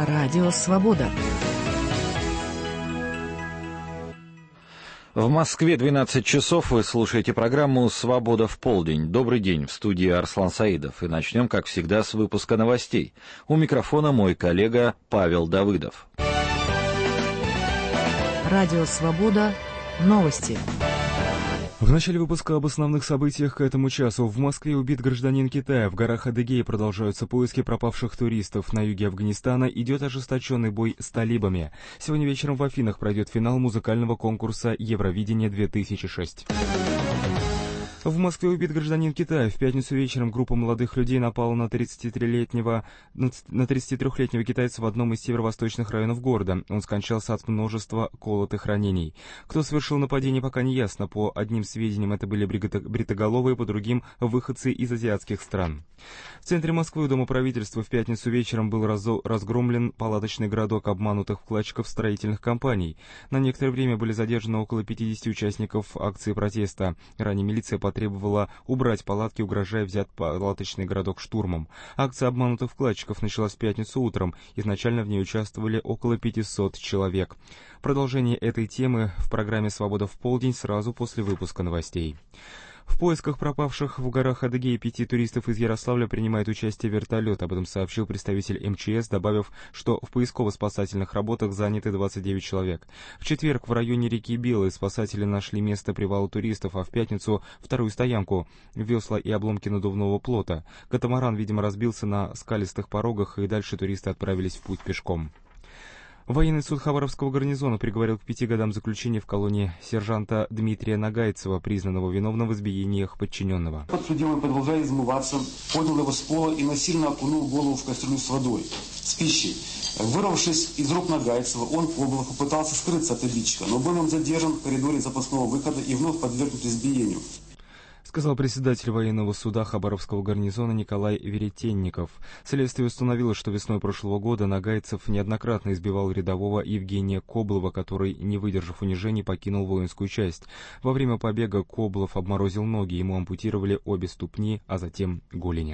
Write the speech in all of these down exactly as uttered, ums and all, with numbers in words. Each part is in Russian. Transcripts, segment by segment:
Радио «Свобода». В Москве двенадцать часов. Вы слушаете программу «Свобода в полдень». Добрый день, в студии Арслан Саидов. И начнем, как всегда, с выпуска новостей. У микрофона мой коллега Павел Давыдов. Радио «Свобода». Новости. В начале выпуска об основных событиях к этому часу. В Москве убит гражданин Китая. В горах Адыгеи продолжаются поиски пропавших туристов. На юге Афганистана идет ожесточенный бой с талибами. Сегодня вечером в Афинах пройдет финал музыкального конкурса «Евровидение-две тысячи шесть». В Москве убит гражданин Китая. В пятницу вечером группа молодых людей напала на тридцатитрёхлетнего, на тридцатитрёхлетнего китайца в одном из северо-восточных районов города. Он скончался от множества колотых ранений. Кто совершил нападение, пока не ясно. По одним сведениям, это были бритоголовые, по другим — выходцы из азиатских стран. В центре Москвы у Дома правительства в пятницу вечером был разгромлен палаточный городок обманутых вкладчиков строительных компаний. На некоторое время были задержаны около пятидесяти участников акции протеста. Ранее милиция потребовала убрать палатки, угрожая взять палаточный городок штурмом. Акция обманутых вкладчиков началась в пятницу утром. Изначально в ней участвовали около пятисот человек. Продолжение этой темы в программе «Свобода в полдень» сразу после выпуска новостей. В поисках пропавших в горах Адыгеи пяти туристов из Ярославля принимает участие вертолет. Об этом сообщил представитель эм че эс, добавив, что в поисково-спасательных работах заняты двадцать девять человек. В четверг в районе реки Белой спасатели нашли место привала туристов, а в пятницу вторую стоянку, весла и обломки надувного плота. Катамаран, видимо, разбился на скалистых порогах, и дальше туристы отправились в путь пешком. Военный суд Хабаровского гарнизона приговорил к пяти годам заключения в колонии сержанта Дмитрия Нагайцева, признанного виновным в избиениях подчиненного. Подсудимый, продолжая измываться, поднял его с пола и насильно окунул голову в кастрюлю с водой, с пищей. Вырвавшись из рук Нагайцева, он пробовал попытался скрыться от обидчика, но был он задержан в коридоре запасного выхода и вновь подвергнут избиению, сказал председатель военного суда Хабаровского гарнизона Николай Веретенников. Следствие установило, что весной прошлого года Нагайцев неоднократно избивал рядового Евгения Коблова, который, не выдержав унижений, покинул воинскую часть. Во время побега Коблов обморозил ноги, ему ампутировали обе ступни, а затем голени.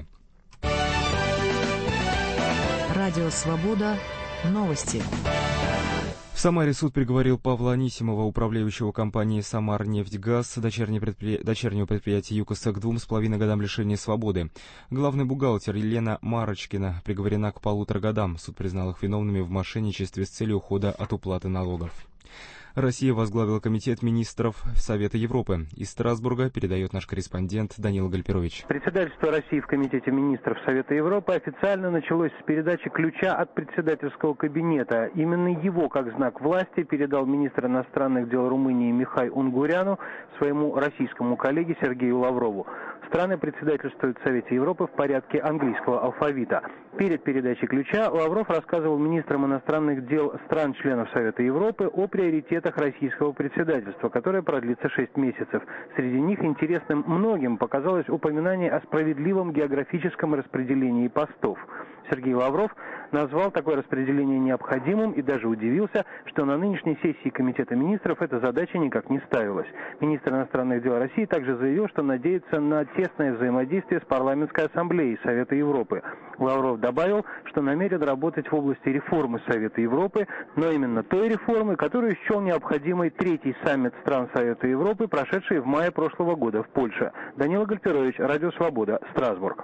Радио «Свобода». Новости. В Самаре суд приговорил Павла Анисимова, управляющего компанией «Самарнефтьгаз», дочернего предпри... дочернего предприятия «ЮКОСа», к двум с половиной годам лишения свободы. Главный бухгалтер Елена Марочкина приговорена к полутора годам. Суд признал их виновными в мошенничестве с целью ухода от уплаты налогов. Россия возглавила комитет министров Совета Европы. Из Страсбурга передает наш корреспондент Данила Гальперович. Председательство России в комитете министров Совета Европы официально началось с передачи ключа от председательского кабинета. Именно его, как знак власти, передал министр иностранных дел Румынии Михай Унгуряну своему российскому коллеге Сергею Лаврову. Страны председательствуют в Совете Европы в порядке английского алфавита. Перед передачей ключа Лавров рассказывал министрам иностранных дел стран-членов Совета Европы о приоритетах российского председательства, которое продлится шесть месяцев. Среди них интересным многим показалось упоминание о справедливом географическом распределении постов. Сергей Лавров назвал такое распределение необходимым и даже удивился, что на нынешней сессии Комитета министров эта задача никак не ставилась. Министр иностранных дел России также заявил, что надеется на тесное взаимодействие с парламентской ассамблеей Совета Европы. Лавров добавил, что намерен работать в области реформы Совета Европы, но именно той реформы, которую счел необходимой третий саммит стран Совета Европы, прошедший в мае прошлого года в Польше. Данила Гальперович, Радио «Свобода», Страсбург.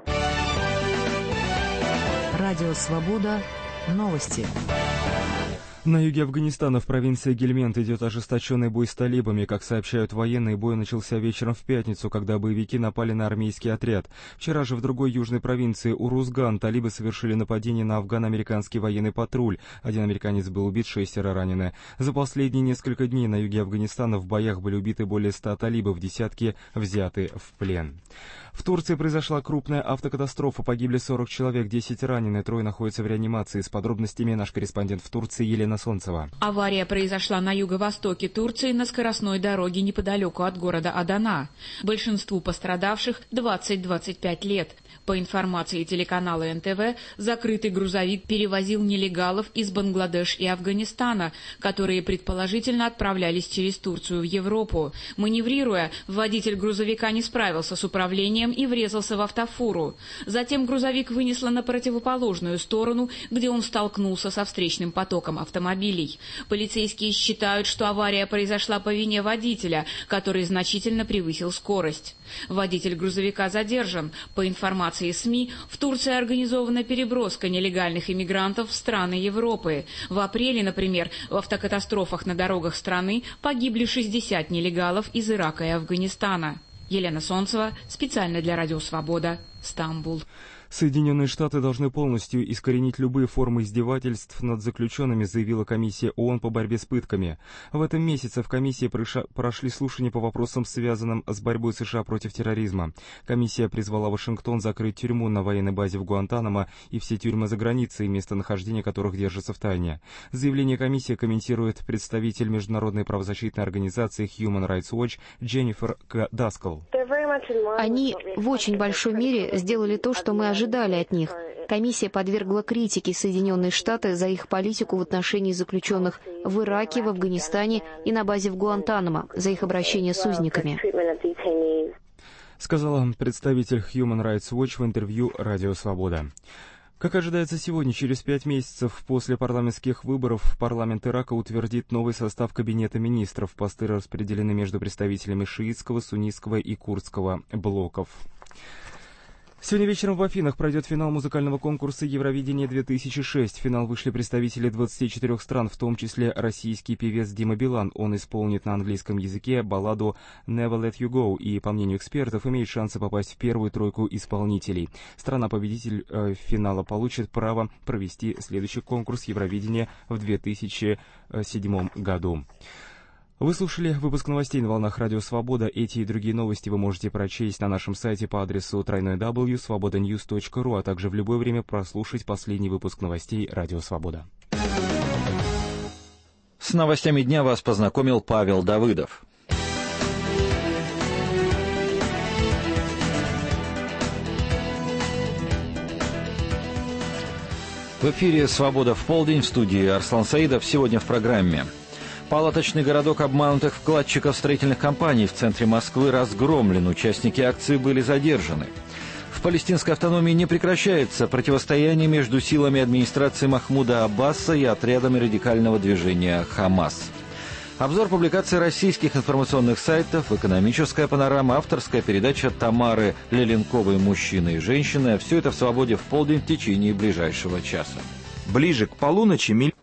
Радио «Свобода». Новости. На юге Афганистана в провинции Гельмент идет ожесточенный бой с талибами. Как сообщают военные, бой начался вечером в пятницу, когда боевики напали на армейский отряд. Вчера же в другой южной провинции Урузган талибы совершили нападение на афгано-американский военный патруль. Один американец был убит, шестеро ранены. За последние несколько дней на юге Афганистана в боях были убиты более ста талибов, десятки взяты в плен. В Турции произошла крупная автокатастрофа, погибли сорок человек, десять ранены, трое находятся в реанимации. С подробностями наш корреспондент в Турции Елена Елена Солнцева. Авария произошла на юго-востоке Турции на скоростной дороге неподалеку от города Адана. Большинству пострадавших двадцать-двадцать пять лет. По информации телеканала эн тэ вэ, закрытый грузовик перевозил нелегалов из Бангладеш и Афганистана, которые предположительно отправлялись через Турцию в Европу. Маневрируя, водитель грузовика не справился с управлением и врезался в автофуру. Затем грузовик вынесло на противоположную сторону, где он столкнулся со встречным потоком автомобилей. Полицейские считают, что авария произошла по вине водителя, который значительно превысил скорость. Водитель грузовика задержан. По информации СМИ, в Турции организована переброска нелегальных иммигрантов в страны Европы. В апреле, например, в автокатастрофах на дорогах страны погибли шестьдесят нелегалов из Ирака и Афганистана. Елена Солнцева, специально для Радио Свобода, Стамбул. Соединенные Штаты должны полностью искоренить любые формы издевательств над заключенными, заявила комиссия ООН по борьбе с пытками. В этом месяце в комиссии прошли слушания по вопросам, связанным с борьбой США против терроризма. Комиссия призвала Вашингтон закрыть тюрьму на военной базе в Гуантанамо и все тюрьмы за границей, местонахождение которых держится в тайне. Заявление комиссии комментирует представитель международной правозащитной организации Human Rights Watch Дженнифер Даскал. Они в очень большой мере сделали то, что мы ожидали от них. Комиссия подвергла критике Соединенные Штаты за их политику в отношении заключенных в Ираке, в Афганистане и на базе в Гуантанамо, за их обращение с узниками. Сказала представитель Human Rights Watch в интервью «Радио Свобода». Как ожидается сегодня, через пять месяцев после парламентских выборов, парламент Ирака утвердит новый состав кабинета министров. Посты распределены между представителями шиитского, суннитского и курдского блоков. Сегодня вечером в Афинах пройдет финал музыкального конкурса «Евровидение-две тысячи шесть». В финал вышли представители двадцати четырёх стран, в том числе российский певец Дима Билан. Он исполнит на английском языке балладу «Never Let You Go» и, по мнению экспертов, имеет шансы попасть в первую тройку исполнителей. Страна-победитель э, финала получит право провести следующий конкурс Евровидения в две тысячи седьмом году. Вы слушали выпуск новостей на волнах Радио Свобода. Эти и другие новости вы можете прочесть на нашем сайте по адресу дабл ю дабл ю дабл ю точка свобода ньюс точка ру, а также в любое время прослушать последний выпуск новостей Радио Свобода. С новостями дня вас познакомил Павел Давыдов. В эфире «Свобода в полдень», в студии Арслан Саидов. Сегодня в программе: палаточный городок обманутых вкладчиков строительных компаний в центре Москвы разгромлен, участники акции были задержаны. В палестинской автономии не прекращается противостояние между силами администрации Махмуда Аббаса и отрядами радикального движения «Хамас». Обзор публикаций российских информационных сайтов, экономическая панорама, авторская передача Тамары Леленковой «Мужчины и женщины». А все это в «Свободе в полдень» в течение ближайшего часа. Ближе к полуночи миль...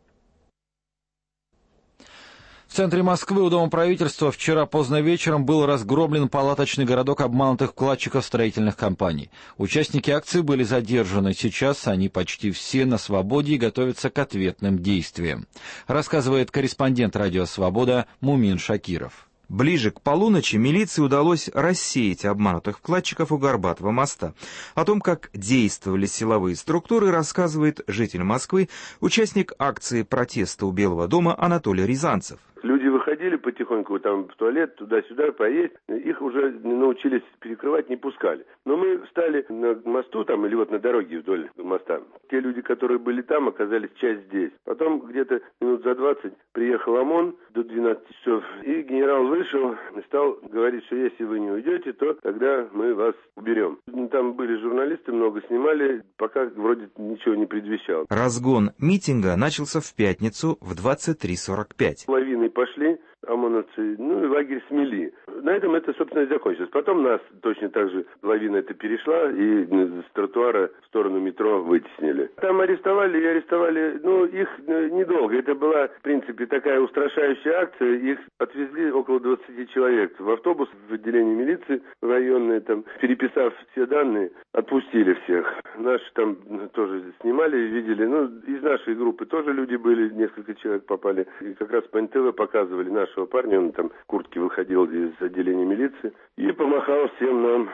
В центре Москвы у Дома правительства вчера поздно вечером был разгромлен палаточный городок обманутых вкладчиков строительных компаний. Участники акции были задержаны. Сейчас они почти все на свободе и готовятся к ответным действиям, рассказывает корреспондент «Радио Свобода» Мумин Шакиров. Ближе к полуночи милиции удалось рассеять обманутых вкладчиков у Горбатого моста. О том, как действовали силовые структуры, рассказывает житель Москвы, участник акции протеста у Белого дома Анатолий Рязанцев. Люди выходили потихоньку там в туалет, туда-сюда, поесть. Их уже научились перекрывать, не пускали. Но мы встали на мосту там, или вот на дороге вдоль моста. Те люди, которые были там, оказались часть здесь. Потом где-то минут за двадцать приехал ОМОН до двенадцати часов. И генерал вышел и стал говорить, что если вы не уйдете, то тогда мы вас уберем. Там были журналисты, много снимали, пока вроде ничего не предвещало. Разгон митинга начался в пятницу в двадцать три сорок пять. Лавиной пошли ОМОНовцы, ну и лагерь смели. На этом это, собственно, и закончилось. Потом нас точно так же лавина это перешла и с тротуара в сторону метро вытеснили. Там арестовали и арестовали, ну, их недолго. Это была, в принципе, такая устрашающая акция. Их отвезли около двадцати человек в автобус в отделении милиции районное, там, переписав все данные, отпустили всех. Наши там тоже снимали, видели. Ну, из нашей группы тоже люди были, несколько человек попали. И как раз по эн тэ вэ показывали нашего парня, он там в куртке выходил из отделения милиции и помахал всем нам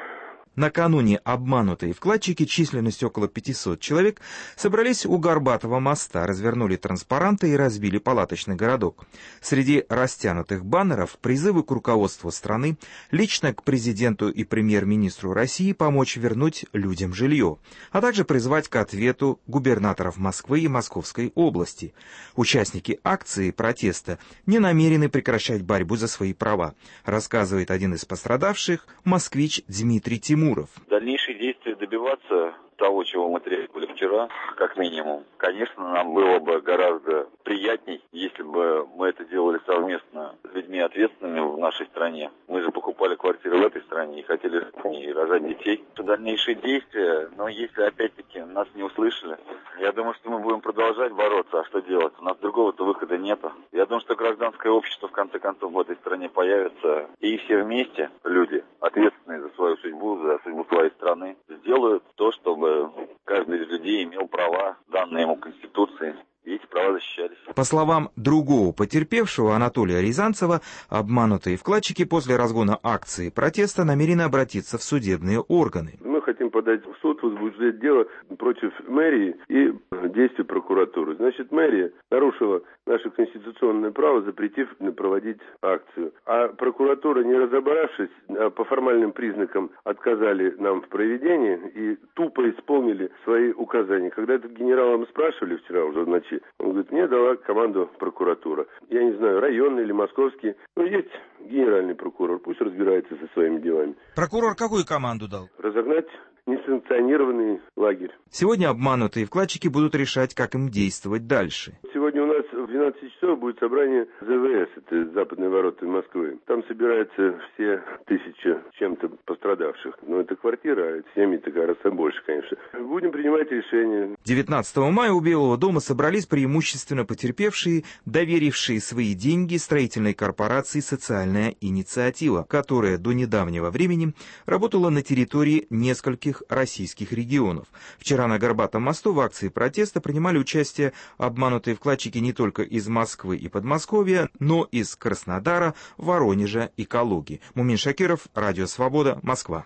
Накануне обманутые вкладчики, численностью около пятисот человек, собрались у Горбатого моста, развернули транспаранты и разбили палаточный городок. Среди растянутых баннеров призывы к руководству страны, лично к президенту и премьер-министру России помочь вернуть людям жилье, а также призвать к ответу губернаторов Москвы и Московской области. Участники акции протеста не намерены прекращать борьбу за свои права, рассказывает один из пострадавших, москвич Дмитрий Тимуров. Дальнейшие действия добиваться того, чего мы требовали вчера, как минимум. Конечно, нам было бы гораздо приятней, если бы мы это делали совместно с людьми ответственными в нашей стране. Мы же покупали квартиры в этой стране и хотели и рожать детей. Дальнейшие действия, но если опять-таки нас не услышали, я думаю, что мы будем продолжать бороться. А что делать? У нас другого-то выхода нету. Я думаю, что гражданское общество в конце концов в этой стране появится. И все вместе, люди, ответственные за свою судьбу, за судьбу своей страны, сделают то, чтобы каждый из людей имел права, данные ему Конституцией, и эти права защищались. По словам другого потерпевшего, Анатолия Рязанцева, обманутые вкладчики после разгона акции протеста намерены обратиться в судебные органы. Мы хотим подать в суд, возбудить дело против мэрии и действий прокуратуры. Значит, мэрия нарушила наше конституционное право, запретив проводить акцию. А прокуратура, не разобравшись, по формальным признакам отказали нам в проведении и тупо исполнили свои указания. Когда этот генерала мы спрашивали вчера уже в ночи, он говорит, мне дала команду прокуратура. Я не знаю, районный или московский, но есть генеральный прокурор, пусть разбирается со своими делами. Прокурор какую команду дал? Разогнать несанкционированный лагерь. Сегодня обманутые вкладчики будут решать, как им действовать дальше. Сегодня у нас в двенадцать часов будет собрание ЗВС, это Западные ворота Москвы. Там собираются все тысячи чем-то пострадавших. Но это квартира, а это семьи-то гораздо больше, конечно. Будем принимать решения. девятнадцатого мая у Белого дома собрались преимущественно потерпевшие, доверившие свои деньги строительной корпорации «Социальная инициатива», которая до недавнего времени работала на территории нескольких российских регионов. Вчера на Горбатом мосту в акции протеста принимали участие обманутые вкладчики не только из Москвы и Подмосковья, но и из Краснодара, Воронежа и Калуги. Мумин Шакиров, Радио Свобода, Москва.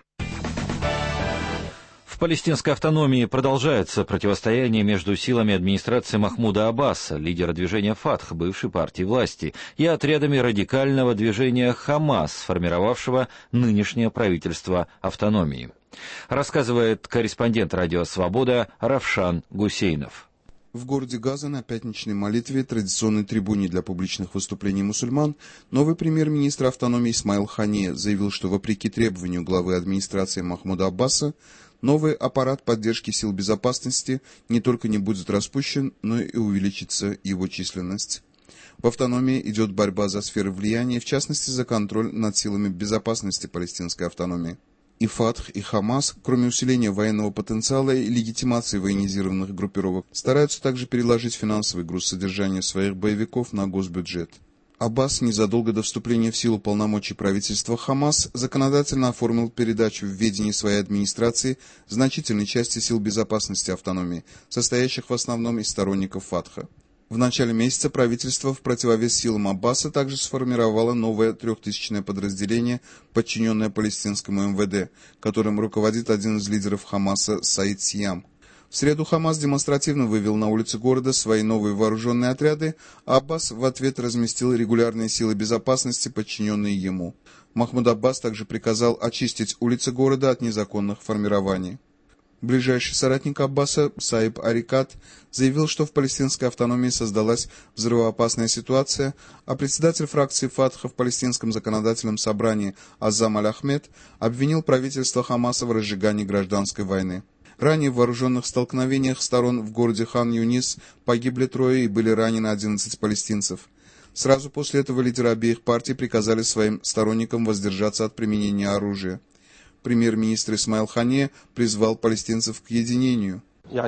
В палестинской автономии продолжается противостояние между силами администрации Махмуда Аббаса, лидера движения «Фатх», бывшей партии власти, и отрядами радикального движения «Хамас», сформировавшего нынешнее правительство автономии. Рассказывает корреспондент «Радио Свобода» Равшан Гусейнов. В городе Газа на пятничной молитве, традиционной трибуне для публичных выступлений мусульман, новый премьер-министр автономии Исмаил Хания заявил, что вопреки требованию главы администрации Махмуда Аббаса, новый аппарат поддержки сил безопасности не только не будет распущен, но и увеличится его численность. В автономии идет борьба за сферы влияния, в частности за контроль над силами безопасности палестинской автономии. И Фатх, и Хамас, кроме усиления военного потенциала и легитимации военизированных группировок, стараются также переложить финансовый груз содержания своих боевиков на госбюджет. Аббас незадолго до вступления в силу полномочий правительства Хамас законодательно оформил передачу в ведение своей администрации значительной части сил безопасности автономии, состоящих в основном из сторонников Фатха. В начале месяца правительство в противовес силам Аббаса также сформировало новое трехтысячное подразделение, подчиненное палестинскому эм вэ дэ, которым руководит один из лидеров Хамаса Саид Сиям. В среду Хамас демонстративно вывел на улицы города свои новые вооруженные отряды, а Аббас в ответ разместил регулярные силы безопасности, подчиненные ему. Махмуд Аббас также приказал очистить улицы города от незаконных формирований. Ближайший соратник Аббаса, Саиб Арикат, заявил, что в палестинской автономии создалась взрывоопасная ситуация, а председатель фракции Фатха в палестинском законодательном собрании Азам Аль-Ахмед обвинил правительство Хамаса в разжигании гражданской войны. Ранее в вооруженных столкновениях сторон в городе Хан-Юнис погибли трое и были ранены одиннадцать палестинцев. Сразу после этого лидеры обеих партий приказали своим сторонникам воздержаться от применения оружия. Премьер-министр Исмаил Хания призвал палестинцев к единению.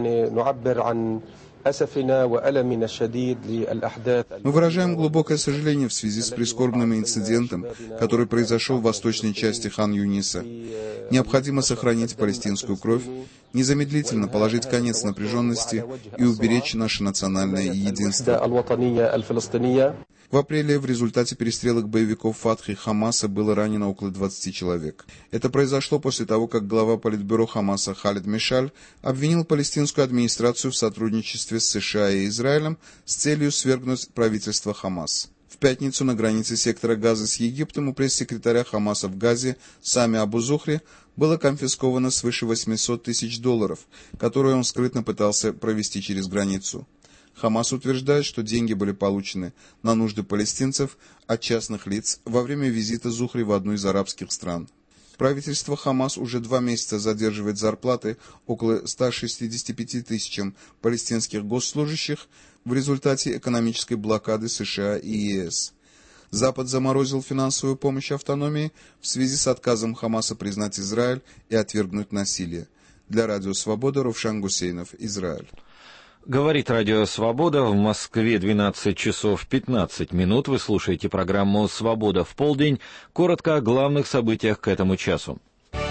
Мы выражаем глубокое сожаление в связи с прискорбным инцидентом, который произошел в восточной части Хан-Юниса. Необходимо сохранить палестинскую кровь, незамедлительно положить конец напряженности и уберечь наше национальное единство. В апреле в результате перестрелок боевиков Фатх и Хамаса было ранено около двадцати человек. Это произошло после того, как глава политбюро Хамаса Халид Мешаль обвинил палестинскую администрацию в сотрудничестве с США и Израилем с целью свергнуть правительство Хамас. В пятницу на границе сектора Газы с Египтом у пресс-секретаря Хамаса в Газе Сами Абу-Зухри было конфисковано свыше восьмисот тысяч долларов, которые он скрытно пытался провести через границу. Хамас утверждает, что деньги были получены на нужды палестинцев от частных лиц во время визита Зухри в одну из арабских стран. Правительство Хамас уже два месяца задерживает зарплаты около ста шестидесяти пяти тысячам палестинских госслужащих в результате экономической блокады США и ЕС. Запад заморозил финансовую помощь автономии в связи с отказом Хамаса признать Израиль и отвергнуть насилие. Для Радио Свобода Ровшан Гусейнов, Израиль. Говорит Радио Свобода, в Москве двенадцать часов пятнадцать минут. Вы слушаете программу «Свобода в полдень». Коротко о главных событиях к этому часу.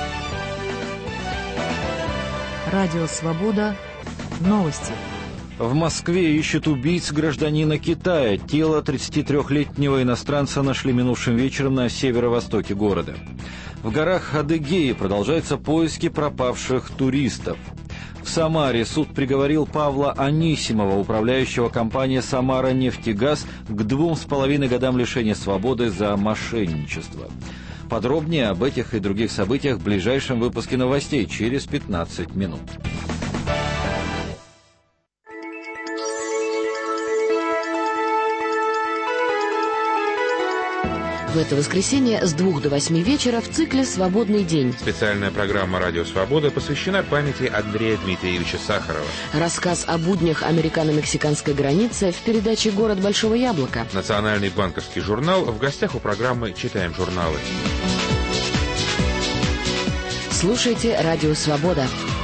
Радио Свобода. Новости. В Москве ищут убийц гражданина Китая. Тело тридцатитрёхлетнего иностранца нашли минувшим вечером на северо-востоке города. В горах Адыгеи продолжаются поиски пропавших туристов. В Самаре суд приговорил Павла Анисимова, управляющего компанией «Самара-нефтегаз», к двум с половиной годам лишения свободы за мошенничество. Подробнее об этих и других событиях в ближайшем выпуске новостей через пятнадцать минут. В это воскресенье с двух до восьми вечера в цикле «Свободный день». Специальная программа «Радио Свобода» посвящена памяти Андрея Дмитриевича Сахарова. Рассказ о буднях американо-мексиканской границы в передаче «Город Большого Яблока». Национальный банковский журнал в гостях у программы «Читаем журналы». Слушайте «Радио Свобода».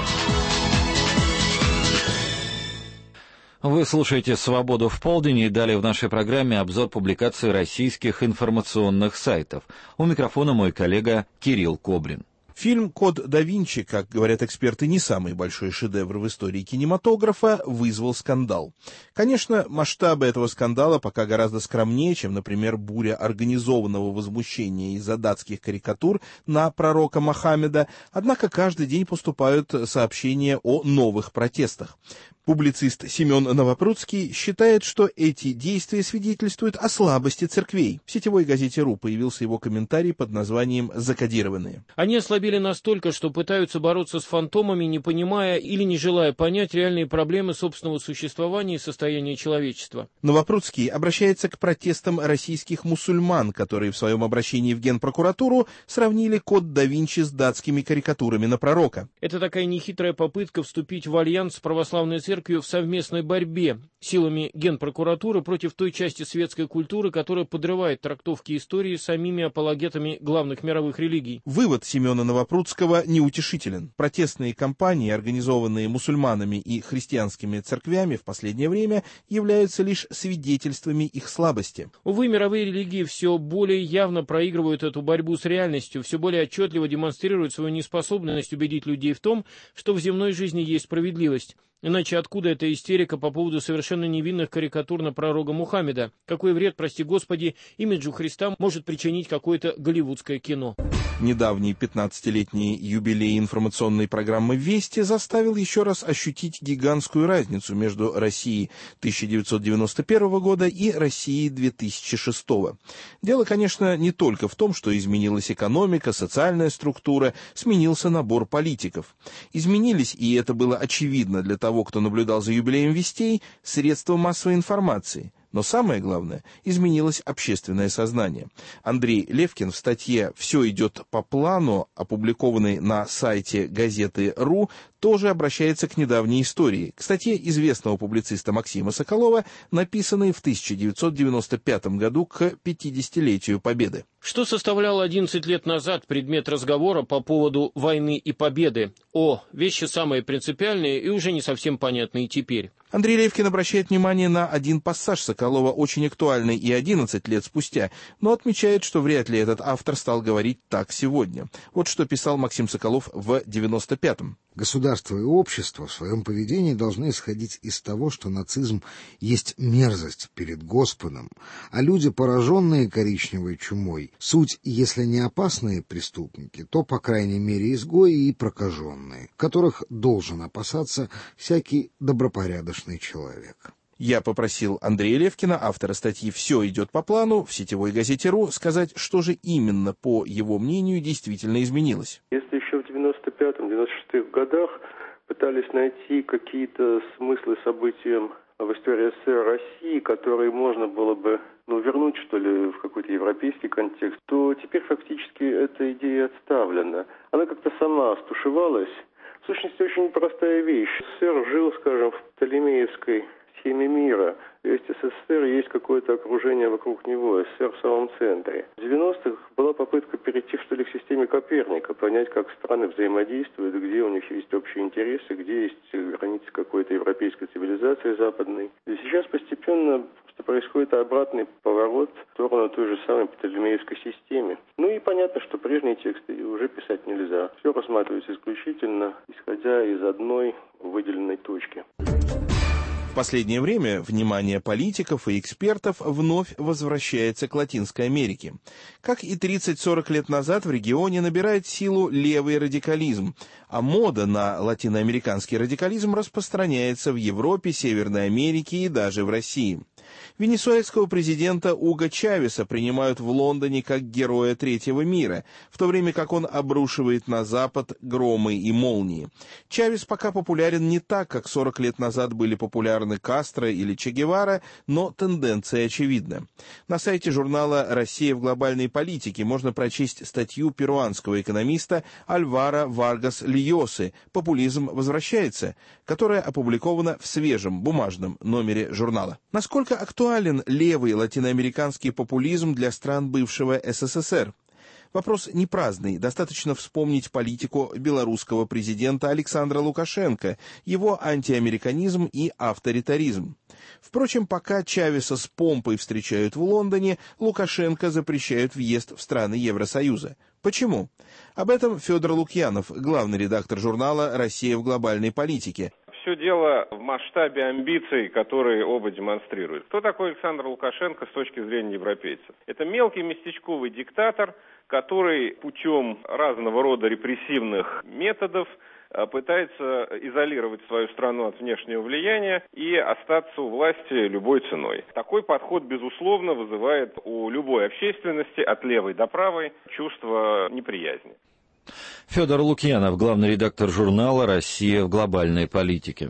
Вы слушаете «Свободу в полдень» и далее в нашей программе обзор публикаций российских информационных сайтов. У микрофона мой коллега Кирилл Кобрин. Фильм «Код да Винчи», как говорят эксперты, не самый большой шедевр в истории кинематографа, вызвал скандал. Конечно, масштабы этого скандала пока гораздо скромнее, чем, например, буря организованного возмущения из-за датских карикатур на пророка Мохаммеда, однако каждый день поступают сообщения о новых протестах. Публицист Семен Новопрудский считает, что эти действия свидетельствуют о слабости церквей. В сетевой газете РУ появился его комментарий под названием «Закодированные». Они ослабели настолько, что пытаются бороться с фантомами, не понимая или не желая понять реальные проблемы собственного существования и состояния человечества. Новопрудский обращается к протестам российских мусульман, которые в своем обращении в Генпрокуратуру сравнили «Код да Винчи» с датскими карикатурами на пророка. Это такая нехитрая попытка вступить в альянс с православной церковью в совместной борьбе силами Генпрокуратуры против той части светской культуры, которая подрывает трактовки истории самими апологетами главных мировых религий. Вывод Семена Новопрудского неутешителен. Протестные кампании, организованные мусульманами и христианскими церквями в последнее время, являются лишь свидетельствами их слабости. Увы, мировые религии все более явно проигрывают эту борьбу с реальностью, все более отчетливо демонстрируют свою неспособность убедить людей в том, что в земной жизни есть справедливость. Иначе откуда эта истерика по поводу совершенно невинных карикатур на пророка Мухаммеда? Какой вред, прости господи, имиджу Христа может причинить какое-то голливудское кино? Недавний пятнадцатилетний юбилей информационной программы «Вести» заставил еще раз ощутить гигантскую разницу между Россией тысяча девятьсот девяносто первого года и Россией две тысячи шестого. Дело, конечно, не только в том, что изменилась экономика, социальная структура, сменился набор политиков. Изменились, и это было очевидно для того, кто наблюдал за юбилеем «Вестей», средства массовой информации. Но самое главное, изменилось общественное сознание. Андрей Левкин в статье «Все идет по плану», опубликованной на сайте газеты РУ, тоже обращается к недавней истории, к статье известного публициста Максима Соколова, написанной в тысяча девятьсот девяносто пятом году к пятидесятилетию Победы. Что составляло одиннадцать лет назад предмет разговора по поводу войны и победы? О, вещи самые принципиальные и уже не совсем понятные теперь. Андрей Левкин обращает внимание на один пассаж Соколова, очень актуальный и одиннадцать лет спустя, но отмечает, что вряд ли этот автор стал говорить так сегодня. Вот что писал Максим Соколов в девяносто пятом. Государство и общество в своем поведении должны исходить из того, что нацизм есть мерзость перед Господом, а люди, пораженные коричневой чумой, суть, если не опасные преступники, то, по крайней мере, изгои и прокаженные, которых должен опасаться всякий добропорядочный человек. Я попросил Андрея Левкина, автора статьи «Все идет по плану» в сетевой газете «Ру», сказать, что же именно, по его мнению, действительно изменилось. Если еще в девяносто пятом — девяносто шестом годах пытались найти какие-то смыслы событиям в истории СССР России, которые можно было бы ну, вернуть, что ли, в какой-то европейский контекст, то теперь фактически эта идея отставлена. Она как-то сама стушевалась. В сущности, очень простая вещь. СССР жил, скажем, в Птолемеевской схеме мира. То есть СССР есть какое-то окружение вокруг него, СССР в самом центре. В девяностых была попытка перейти, что ли, к системе Коперника, понять, как страны взаимодействуют, где у них есть общие интересы, где есть границы какой-то европейской цивилизации западной. И сейчас постепенно просто происходит обратный поворот в сторону той же самой Птолемеевской системы. Ну и понятно, что прежние тексты уже писать нельзя. Все рассматривается исключительно, исходя из одной выделенной точки. В последнее время внимание политиков и экспертов вновь возвращается к Латинской Америке. Как и тридцать-сорок лет назад в регионе набирает силу левый радикализм, а мода на латиноамериканский радикализм распространяется в Европе, Северной Америке и даже в России. Венесуэльского президента Уго Чавеса принимают в Лондоне как героя третьего мира, в то время как он обрушивает на Запад громы и молнии. Чавес пока популярен не так, как сорок лет назад были популярны Кастро или Че Гевара, но тенденция очевидна. На сайте журнала «Россия в глобальной политике» можно прочесть статью перуанского экономиста Альваро Варгас Льосы «Популизм возвращается», которая опубликована в свежем бумажном номере журнала. Насколько актуален левый латиноамериканский популизм для стран бывшего СССР? Вопрос не праздный, достаточно вспомнить политику белорусского президента Александра Лукашенко, его антиамериканизм и авторитаризм. Впрочем, пока Чавеса с помпой встречают в Лондоне, Лукашенко запрещают въезд в страны Евросоюза. Почему? Об этом Федор Лукьянов, главный редактор журнала «Россия в глобальной политике». Все дело в масштабе амбиций, которые оба демонстрируют. Кто такой Александр Лукашенко с точки зрения европейцев? Это мелкий местечковый диктатор, который путем разного рода репрессивных методов пытается изолировать свою страну от внешнего влияния и остаться у власти любой ценой. Такой подход, безусловно, вызывает у любой общественности, от левой до правой, чувство неприязни. Федор Лукьянов, главный редактор журнала «Россия в глобальной политике».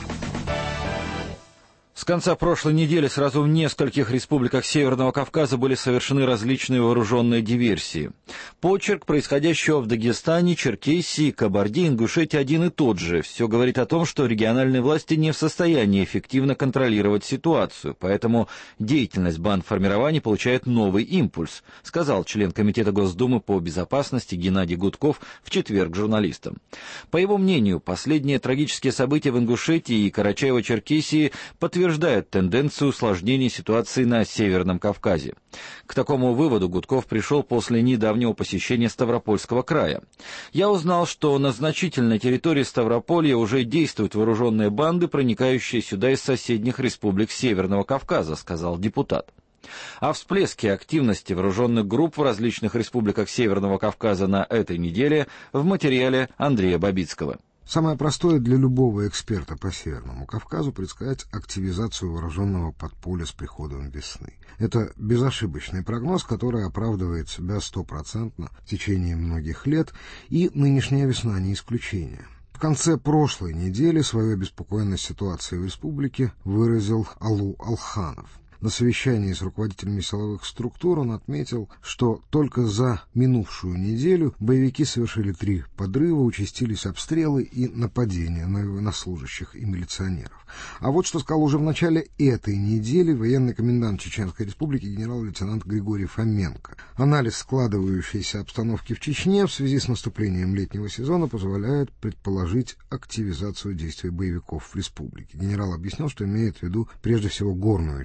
С конца прошлой недели сразу в нескольких республиках Северного Кавказа были совершены различные вооруженные диверсии. Почерк происходящего в Дагестане, Черкесии, Кабарде, Ингушетии один и тот же. Все говорит о том, что региональные власти не в состоянии эффективно контролировать ситуацию, поэтому деятельность бандформирований получает новый импульс, сказал член Комитета Госдумы по безопасности Геннадий Гудков в четверг журналистам. По его мнению, последние трагические события в Ингушетии и Карачаево-Черкесии подтверждают подтверждает тенденцию усложнения ситуации на Северном Кавказе. К такому выводу Гудков пришел после недавнего посещения Ставропольского края. «Я узнал, что на значительной территории Ставрополья уже действуют вооруженные банды, проникающие сюда из соседних республик Северного Кавказа», сказал депутат. О всплеске активности вооруженных групп в различных республиках Северного Кавказа на этой неделе в материале Андрея Бабицкого. Самое простое для любого эксперта по Северному Кавказу предсказать активизацию вооруженного подполья с приходом весны. Это безошибочный прогноз, который оправдывает себя стопроцентно в течение многих лет, и нынешняя весна не исключение. В конце прошлой недели свою обеспокоенность ситуацией в республике выразил Алу Алханов. На совещании с руководителями силовых структур он отметил, что только за минувшую неделю боевики совершили три подрыва, участились обстрелы и нападения на военнослужащих и милиционеров. А вот что сказал уже в начале этой недели военный комендант Чеченской республики генерал-лейтенант Григорий Фоменко. Анализ складывающейся обстановки в Чечне в связи с наступлением летнего сезона позволяет предположить активизацию действий боевиков в республике. Генерал объяснил, что имеет в виду прежде всего горную часть Чечни,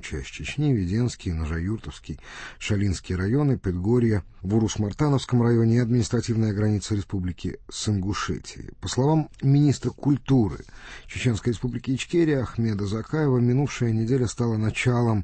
Чечни, Веденский, Ножаюртовский, Шалинский районы, Предгорье, в Урус-Мартановском районе и административная граница республики с Ингушетией. По словам министра культуры Чеченской республики Ичкерия Ахмеда Закаева, минувшая неделя стала началом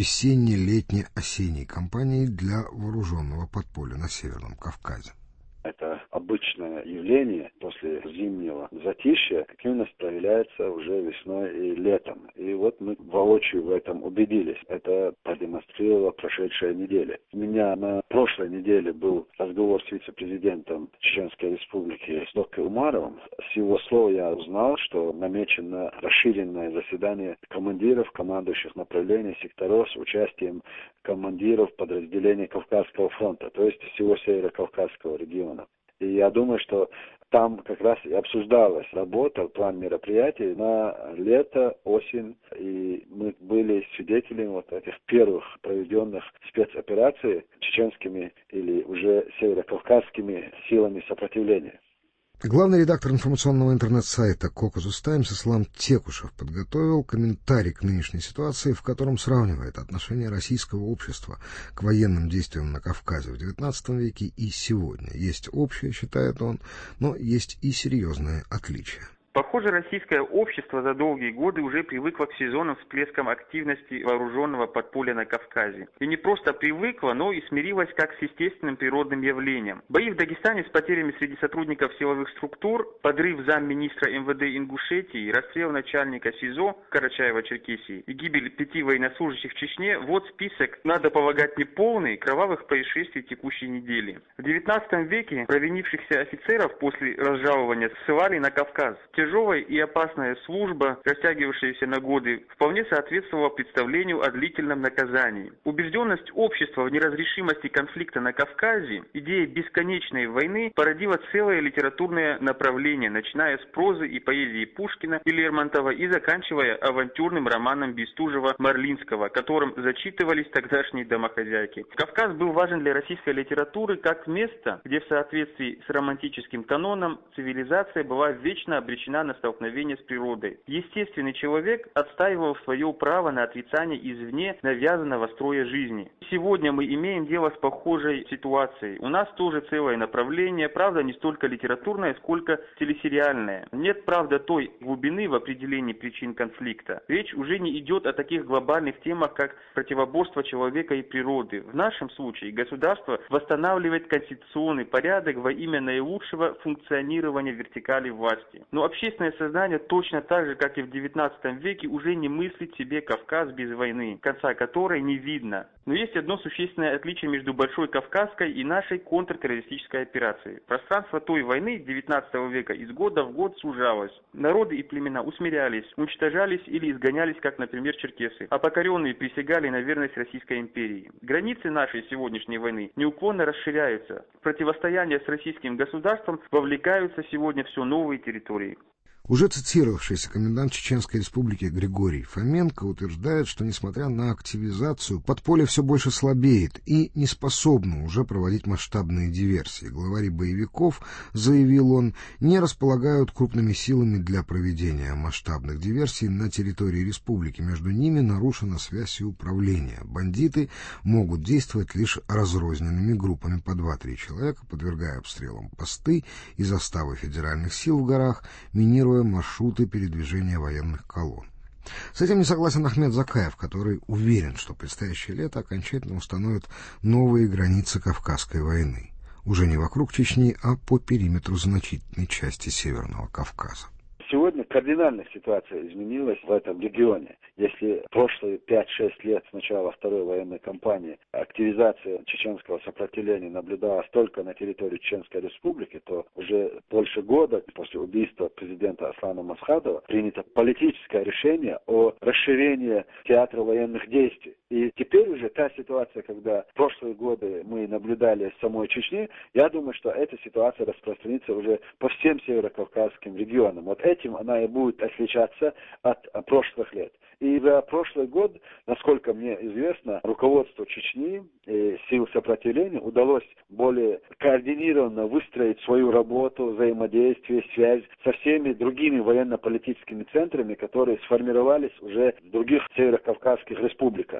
весенне-летне-осенней кампании для вооруженного подполья на Северном Кавказе. Это обычное явление после зимнего затишья, активность проявляется уже весной и летом. И вот мы воочию в этом убедились. Это продемонстрировала прошедшая неделя. У меня на прошлой неделе был разговор с вице-президентом Чеченской Республики Сдоке Умаровым. С его слов я узнал, что намечено расширенное заседание командиров, командующих направлений, секторов с участием командиров подразделений Кавказского фронта, то есть всего Северо-Кавказского региона. И я думаю, что там как раз и обсуждалась работа, план мероприятий на лето, осень. И мы были свидетелями вот этих первых проведенных спецопераций чеченскими или уже северокавказскими силами сопротивления. Главный редактор информационного интернет-сайта Caucasus Times Ислам Текушев подготовил комментарий к нынешней ситуации, в котором сравнивает отношение российского общества к военным действиям на Кавказе в девятнадцатом веке и сегодня. Есть общее, считает он, но есть и серьезные отличия. Похоже, российское общество за долгие годы уже привыкло к сезонным всплескам активности вооруженного подполья на Кавказе. И не просто привыкло, но и смирилось как с естественным природным явлением. Бои в Дагестане с потерями среди сотрудников силовых структур, подрыв замминистра эм вэ дэ Ингушетии, расстрел начальника СИЗО Карачаева-Черкесии и гибель пяти военнослужащих в Чечне – вот список, надо полагать, неполный, кровавых происшествий текущей недели. В девятнадцатом веке провинившихся офицеров после разжалования ссылали на Кавказ. Тяжелая и опасная служба, растягивавшаяся на годы, вполне соответствовала представлению о длительном наказании. Убежденность общества в неразрешимости конфликта на Кавказе, идея бесконечной войны породила целое литературное направление, начиная с прозы и поэзии Пушкина и Лермонтова и заканчивая авантюрным романом Бестужева-Марлинского, которым зачитывались тогдашние домохозяйки. Кавказ был важен для российской литературы как место, где в соответствии с романтическим каноном цивилизация была вечно обречена на столкновение с природой. Естественный человек отстаивал свое право на отрицание извне навязанного строя жизни. Сегодня мы имеем дело с похожей ситуацией. У нас тоже целое направление, правда, не столько литературное, сколько телесериальное. Нет, правда, той глубины в определении причин конфликта. Речь уже не идет о таких глобальных темах, как противоборство человека и природы. В нашем случае государство восстанавливает конституционный порядок во имя наилучшего функционирования вертикали власти. Но общественное сознание точно так же, как и в девятнадцатом веке, уже не мыслит себе Кавказ без войны, конца которой не видно. Но есть одно существенное отличие между Большой Кавказской и нашей контртеррористической операцией. Пространство той войны девятнадцатого века из года в год сужалось. Народы и племена усмирялись, уничтожались или изгонялись, как, например, черкесы, а покоренные присягали на верность Российской империи. Границы нашей сегодняшней войны неуклонно расширяются. В противостояние с российским государством вовлекаются сегодня все новые территории. Уже цитировавшийся комендант Чеченской Республики Григорий Фоменко утверждает, что, несмотря на активизацию, подполье все больше слабеет и не способно уже проводить масштабные диверсии. Главари боевиков, заявил он, не располагают крупными силами для проведения масштабных диверсий на территории республики. Между ними нарушена связь и управление. Бандиты могут действовать лишь разрозненными группами по два-три человека, подвергая обстрелам посты и заставы федеральных сил в горах, минируя маршруты передвижения военных колонн. С этим не согласен Ахмед Закаев, который уверен, что предстоящее лето окончательно установит новые границы Кавказской войны. Уже не вокруг Чечни, а по периметру значительной части Северного Кавказа. Сегодня кардинально ситуация изменилась в этом регионе. Если прошлые пять-шесть лет с начала второй военной кампании активизация чеченского сопротивления наблюдалась только на территории Чеченской Республики, то уже больше года после убийства президента Аслана Масхадова принято политическое решение о расширении театра военных действий. И теперь уже та ситуация, когда в прошлые годы мы наблюдали в самой Чечне, я думаю, что эта ситуация распространится уже по всем северокавказским регионам. Вот этим она и будет отличаться от прошлых лет. И за прошлый год, насколько мне известно, руководству Чечни и сил сопротивления удалось более координированно выстроить свою работу, взаимодействие, связь со всеми другими военно-политическими центрами, которые сформировались уже в других северокавказских республиках.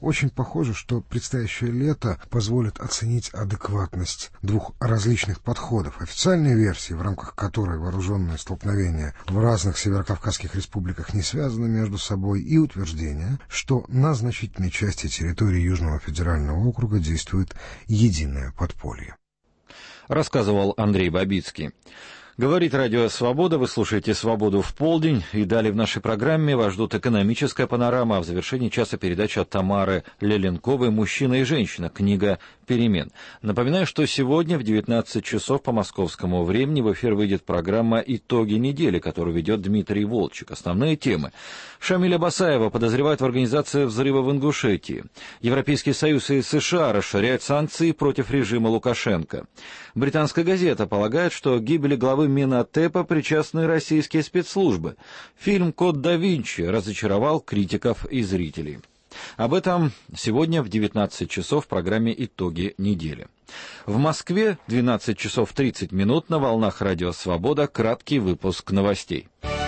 Очень похоже, что предстоящее лето позволит оценить адекватность двух различных подходов. Официальной версии, в рамках которой вооруженные столкновения в разных северокавказских республиках не связаны между собой, и утверждение, что на значительной части территории Южного федерального округа действует единое подполье. Рассказывал Андрей Бабицкий. Говорит Радио Свобода, вы слушаете «Свободу в полдень», и далее в нашей программе вас ждут экономическая панорама, а в завершении часа передача от Тамары Леленковой «Мужчина и женщина. Книга перемен». Напоминаю, что сегодня в девятнадцать часов по московскому времени в эфир выйдет программа «Итоги недели», которую ведет Дмитрий Волчек. Основные темы. Шамиля Басаева подозревают в организации взрыва в Ингушетии. Европейский Союз и США расширяют санкции против режима Лукашенко. Британская газета полагает, что к гибели главы Минотепа причастны российские спецслужбы. Фильм «Код да Винчи» разочаровал критиков и зрителей. Об этом сегодня в девятнадцать часов в программе «Итоги недели». В Москве двенадцать часов тридцать минут на волнах Радио Свобода краткий выпуск новостей.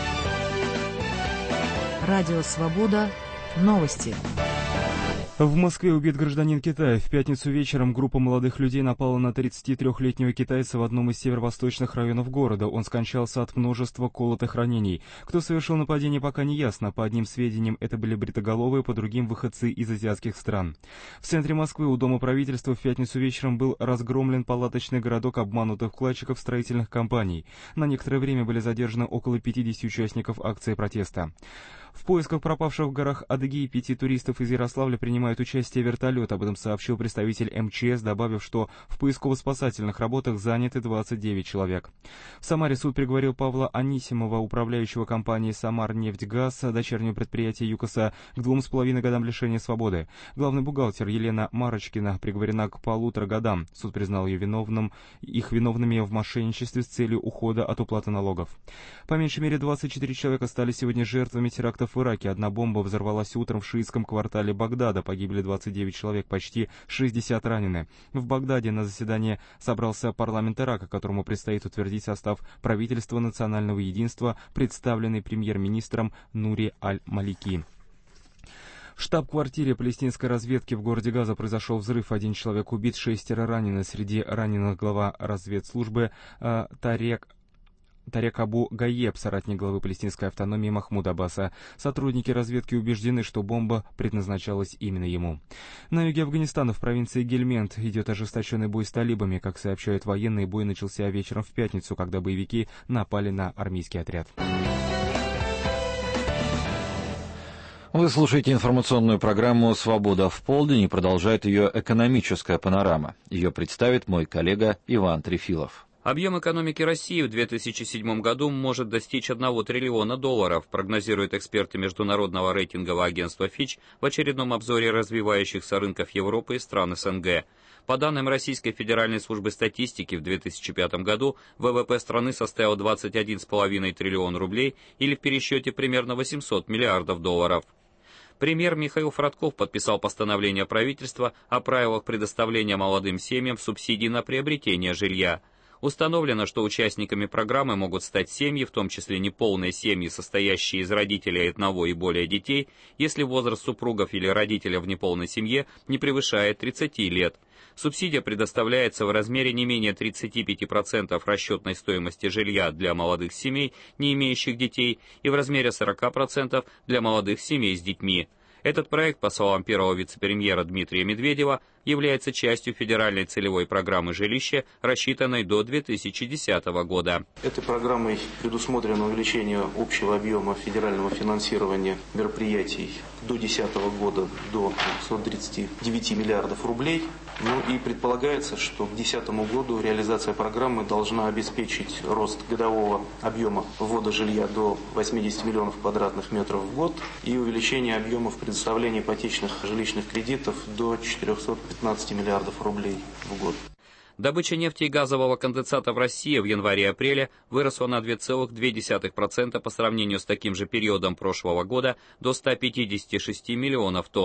Радио Свобода. Новости. В Москве убит гражданин Китая. В пятницу вечером группа молодых людей напала на тридцатитрёхлетнего китайца в одном из северо-восточных районов города. Он скончался от множества колотых ранений. Кто совершил нападение, пока не ясно. По одним сведениям, это были бритоголовые, по другим — выходцы из азиатских стран. В центре Москвы у Дома правительства в пятницу вечером был разгромлен палаточный городок обманутых вкладчиков строительных компаний. На некоторое время были задержаны около пятидесяти участников акции протеста. В поисках пропавших в горах Адыгеи пяти туристов из Ярославля принимает участие вертолет. Об этом сообщил представитель эм че эс, добавив, что в поисково-спасательных работах заняты двадцать девять человек. В Самаре суд приговорил Павла Анисимова, управляющего компанией «Самарнефтьгаз», дочернего предприятия ЮКОСа, к двум с половиной годам лишения свободы. Главный бухгалтер Елена Марочкина приговорена к полутора годам. Суд признал ее виновным, их виновными в мошенничестве с целью ухода от уплаты налогов. По меньшей мере двадцать четыре человека стали сегодня жертвами теракта в Ираке. Одна бомба взорвалась утром в шиитском квартале Багдада. Погибли двадцать девять человек, почти шестьдесят ранены. В Багдаде на заседание собрался парламент Ирака, которому предстоит утвердить состав правительства национального единства, представленный премьер-министром Нури Аль-Малики. В штаб-квартире палестинской разведки в городе Газа произошел взрыв. Один человек убит, шестеро ранены. Среди раненых глава разведслужбы э, Тарек Тарек Абу Гаеб, соратник главы палестинской автономии Махмуда Аббаса. Сотрудники разведки убеждены, что бомба предназначалась именно ему. На юге Афганистана, в провинции Гельмент, идет ожесточенный бой с талибами. Как сообщают военные, бой начался вечером в пятницу, когда боевики напали на армейский отряд. Вы слушаете информационную программу «Свобода в полдень» и продолжает ее экономическая панорама. Ее представит мой коллега Иван Трефилов. Объем экономики России в две тысячи седьмом году может достичь одного триллиона долларов, прогнозируют эксперты международного рейтингового агентства Fitch в очередном обзоре развивающихся рынков Европы и стран эс эн гэ. По данным Российской Федеральной службы статистики, в две тысячи пятом году вэ вэ пэ страны составил двадцать один целых пять десятых триллиона рублей или в пересчете примерно восемьсот миллиардов долларов. Премьер Михаил Фродков подписал постановление правительства о правилах предоставления молодым семьям субсидий на приобретение жилья. Установлено, что участниками программы могут стать семьи, в том числе неполные семьи, состоящие из родителей одного и более детей, если возраст супругов или родителя в неполной семье не превышает тридцати лет. Субсидия предоставляется в размере не менее тридцати пяти процентов расчетной стоимости жилья для молодых семей, не имеющих детей, и в размере сорока процентов для молодых семей с детьми. Этот проект, по словам первого вице-премьера Дмитрия Медведева, является частью федеральной целевой программы жилища, рассчитанной до две тысячи десятого года. Этой программой предусмотрено увеличение общего объема федерального финансирования мероприятий до две тысячи десятого года до двухсот тридцати девяти миллиардов рублей. Ну и предполагается, что к две тысячи десятому году реализация программы должна обеспечить рост годового объема ввода жилья до восьмидесяти миллионов квадратных метров в год и увеличение объемов предоставления ипотечных жилищных кредитов до четырехсот пятнадцати миллиардов рублей в год. Добыча нефти и газового конденсата в России в январе-апреле выросла на две целых две десятых процента по сравнению с таким же периодом прошлого года до ста пятидесяти шести миллионов тонн.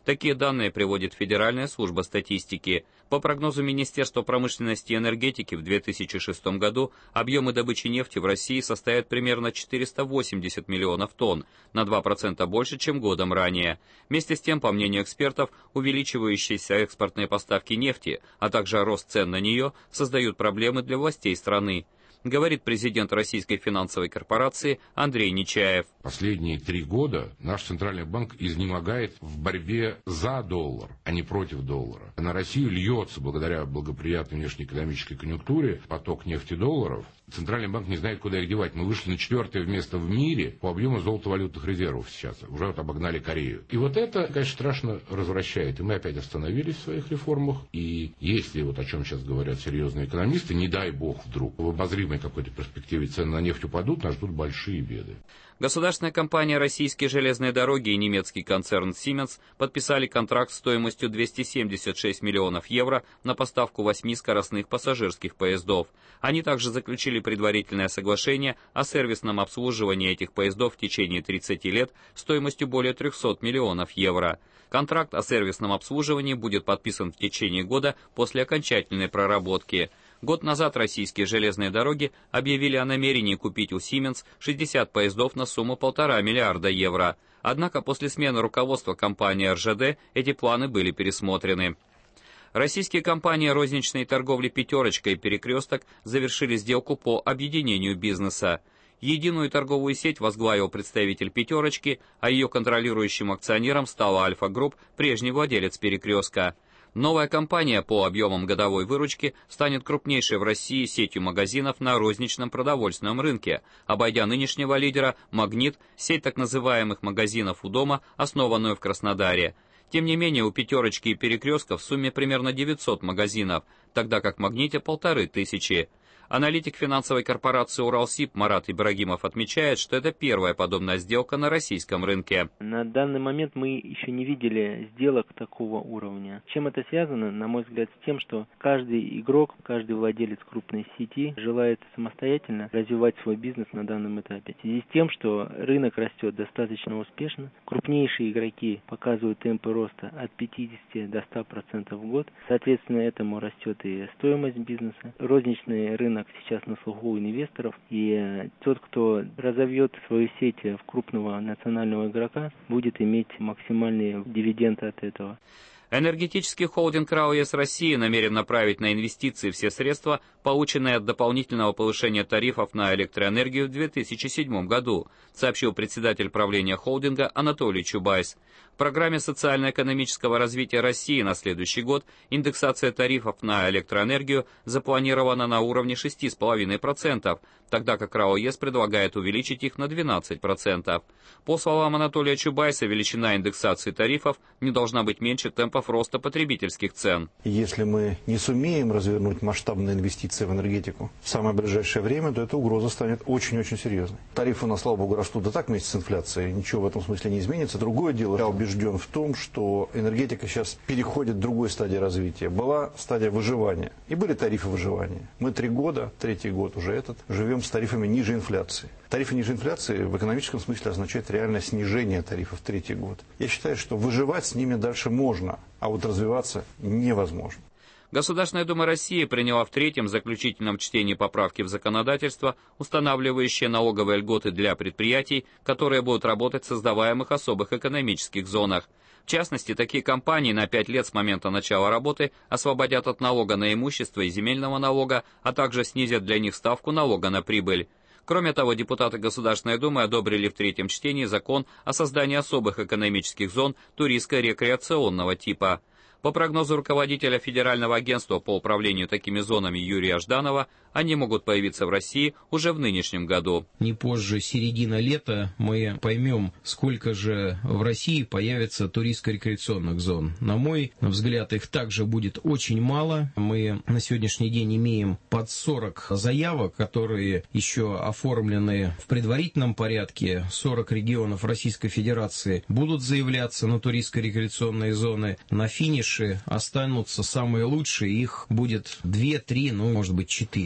Такие данные приводит Федеральная служба статистики. По прогнозу Министерства промышленности и энергетики в две тысячи шестом году объемы добычи нефти в России составят примерно четыреста восемьдесят миллионов тонн, на два процента больше, чем годом ранее. Вместе с тем, по мнению экспертов, увеличивающиеся экспортные поставки нефти, а также рост цен на нее создают проблемы для властей страны, говорит президент Российской финансовой корпорации Андрей Нечаев. Последние три года наш Центральный банк изнемогает в борьбе за доллар, а не против доллара. На Россию льется, благодаря благоприятной внешнеэкономической конъюнктуре, поток нефтедолларов. Центральный банк не знает, куда их девать. Мы вышли на четвертое место в мире по объему золотовалютных резервов сейчас. Уже вот обогнали Корею. И вот это, конечно, страшно развращает. И мы опять остановились в своих реформах. И если, вот о чем сейчас говорят серьезные экономисты, не дай бог вдруг в обозримой какой-то перспективе цены на нефть упадут, нас ждут большие беды. Государственная компания «Российские железные дороги» и немецкий концерн Siemens подписали контракт стоимостью двести семьдесят шесть миллионов евро на поставку восьми скоростных пассажирских поездов. Они также заключили предварительное соглашение о сервисном обслуживании этих поездов в течение тридцати лет стоимостью более трехсот миллионов евро. Контракт о сервисном обслуживании будет подписан в течение года после окончательной проработки. Год назад российские железные дороги объявили о намерении купить у Siemens шестьдесят поездов на сумму полтора миллиарда евро. Однако после смены руководства компании эр жэ дэ эти планы были пересмотрены. Российские компании розничной торговли «Пятерочка» и «Перекресток» завершили сделку по объединению бизнеса. Единую торговую сеть возглавил представитель «Пятерочки», а ее контролирующим акционером стала «Альфа-Групп», прежний владелец «Перекрестка». Новая компания по объемам годовой выручки станет крупнейшей в России сетью магазинов на розничном продовольственном рынке, обойдя нынешнего лидера «Магнит», сеть так называемых магазинов у дома, основанную в Краснодаре. Тем не менее, у «Пятерочки» и «Перекрестка» в сумме примерно девятьсот магазинов, тогда как в «Магните» полторы тысячи. Аналитик финансовой корпорации «Уралсиб» Марат Ибрагимов отмечает, что это первая подобная сделка на российском рынке. На данный момент мы еще не видели сделок такого уровня. Чем это связано, на мой взгляд, с тем, что каждый игрок, каждый владелец крупной сети желает самостоятельно развивать свой бизнес на данном этапе. В связи с тем, что рынок растет достаточно успешно, крупнейшие игроки показывают темпы роста от пятидесяти до ста процентов в год. Соответственно, этому растет и стоимость бизнеса. Розничный рынок сейчас на слуху у инвесторов, и тот, кто разовьет свою сеть в крупного национального игрока, будет иметь максимальные дивиденды от этого. Энергетический холдинг РАО ЕС России намерен направить на инвестиции все средства, полученные от дополнительного повышения тарифов на электроэнергию в две тысячи седьмом году, сообщил председатель правления холдинга Анатолий Чубайс. В программе социально-экономического развития России на следующий год индексация тарифов на электроэнергию запланирована на уровне шести целых пяти десятых процента, тогда как РАО ЕС предлагает увеличить их на двенадцать процентов. По словам Анатолия Чубайса, величина индексации тарифов не должна быть меньше темпов роста потребительских цен. Если мы не сумеем развернуть масштабные инвестиции в энергетику в самое ближайшее время, то эта угроза станет очень-очень серьезной. Тарифы у нас, слава богу, растут и так вместе с инфляцией, ничего в этом смысле не изменится. Другое дело, я убежден в том, что энергетика сейчас переходит в другой стадии развития. Была стадия выживания, и были тарифы выживания. Мы три года, третий год уже этот, живем с тарифами ниже инфляции. Тарифы ниже инфляции в экономическом смысле означает реальное снижение тарифов в третий год. Я считаю, что выживать с ними дальше можно, а вот развиваться невозможно. Государственная Дума России приняла в третьем заключительном чтении поправки в законодательство, устанавливающие налоговые льготы для предприятий, которые будут работать в создаваемых особых экономических зонах. В частности, такие компании на пять лет с момента начала работы освободят от налога на имущество и земельного налога, а также снизят для них ставку налога на прибыль. Кроме того, депутаты Государственной Думы одобрили в третьем чтении закон о создании особых экономических зон туристско-рекреационного типа. По прогнозу руководителя Федерального агентства по управлению такими зонами Юрия Жданова, они могут появиться в России уже в нынешнем году. Не позже середины лета мы поймем, сколько же в России появится туристско-рекреационных зон. На мой взгляд, их также будет очень мало. Мы на сегодняшний день имеем под сорок заявок, которые еще оформлены в предварительном порядке. сорок регионов Российской Федерации будут заявляться на туристско-рекреационные зоны. На финише останутся самые лучшие, их будет две-три, ну, может быть, четыре.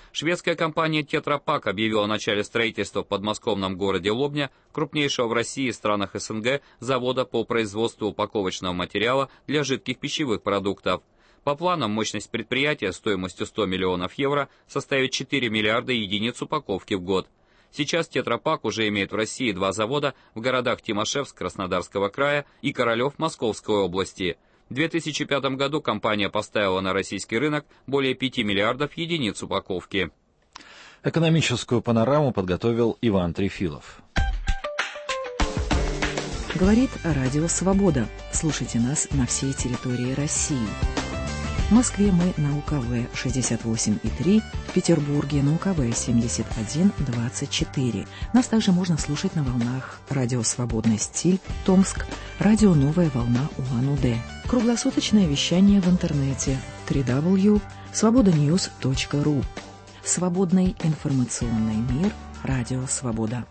Шведская компания Tetra Pak объявила о начале строительства в подмосковном городе Лобня, крупнейшего в России и странах СНГ, завода по производству упаковочного материала для жидких пищевых продуктов. По планам, мощность предприятия стоимостью сто миллионов евро составит четыре миллиарда единиц упаковки в год. Сейчас Tetra Pak уже имеет в России два завода в городах Тимашевск Краснодарского края и Королев Московской области. В две тысячи пятом году компания поставила на российский рынок более пяти миллиардов единиц упаковки. Экономическую панораму подготовил Иван Трефилов. Говорит Радио Свобода. Слушайте нас на всей территории России. В Москве мы на У К В шестьдесят восемь и три, в Петербурге на У К В семьдесят один двадцать четыре. Нас также можно слушать на волнах Радио Свободный стиль, Томск, Радио Новая волна Улан-Удэ. Круглосуточное вещание в интернете дабл ю дабл ю дабл ю точка свобода ньюс точка ру. Свободный информационный мир. Радио Свобода.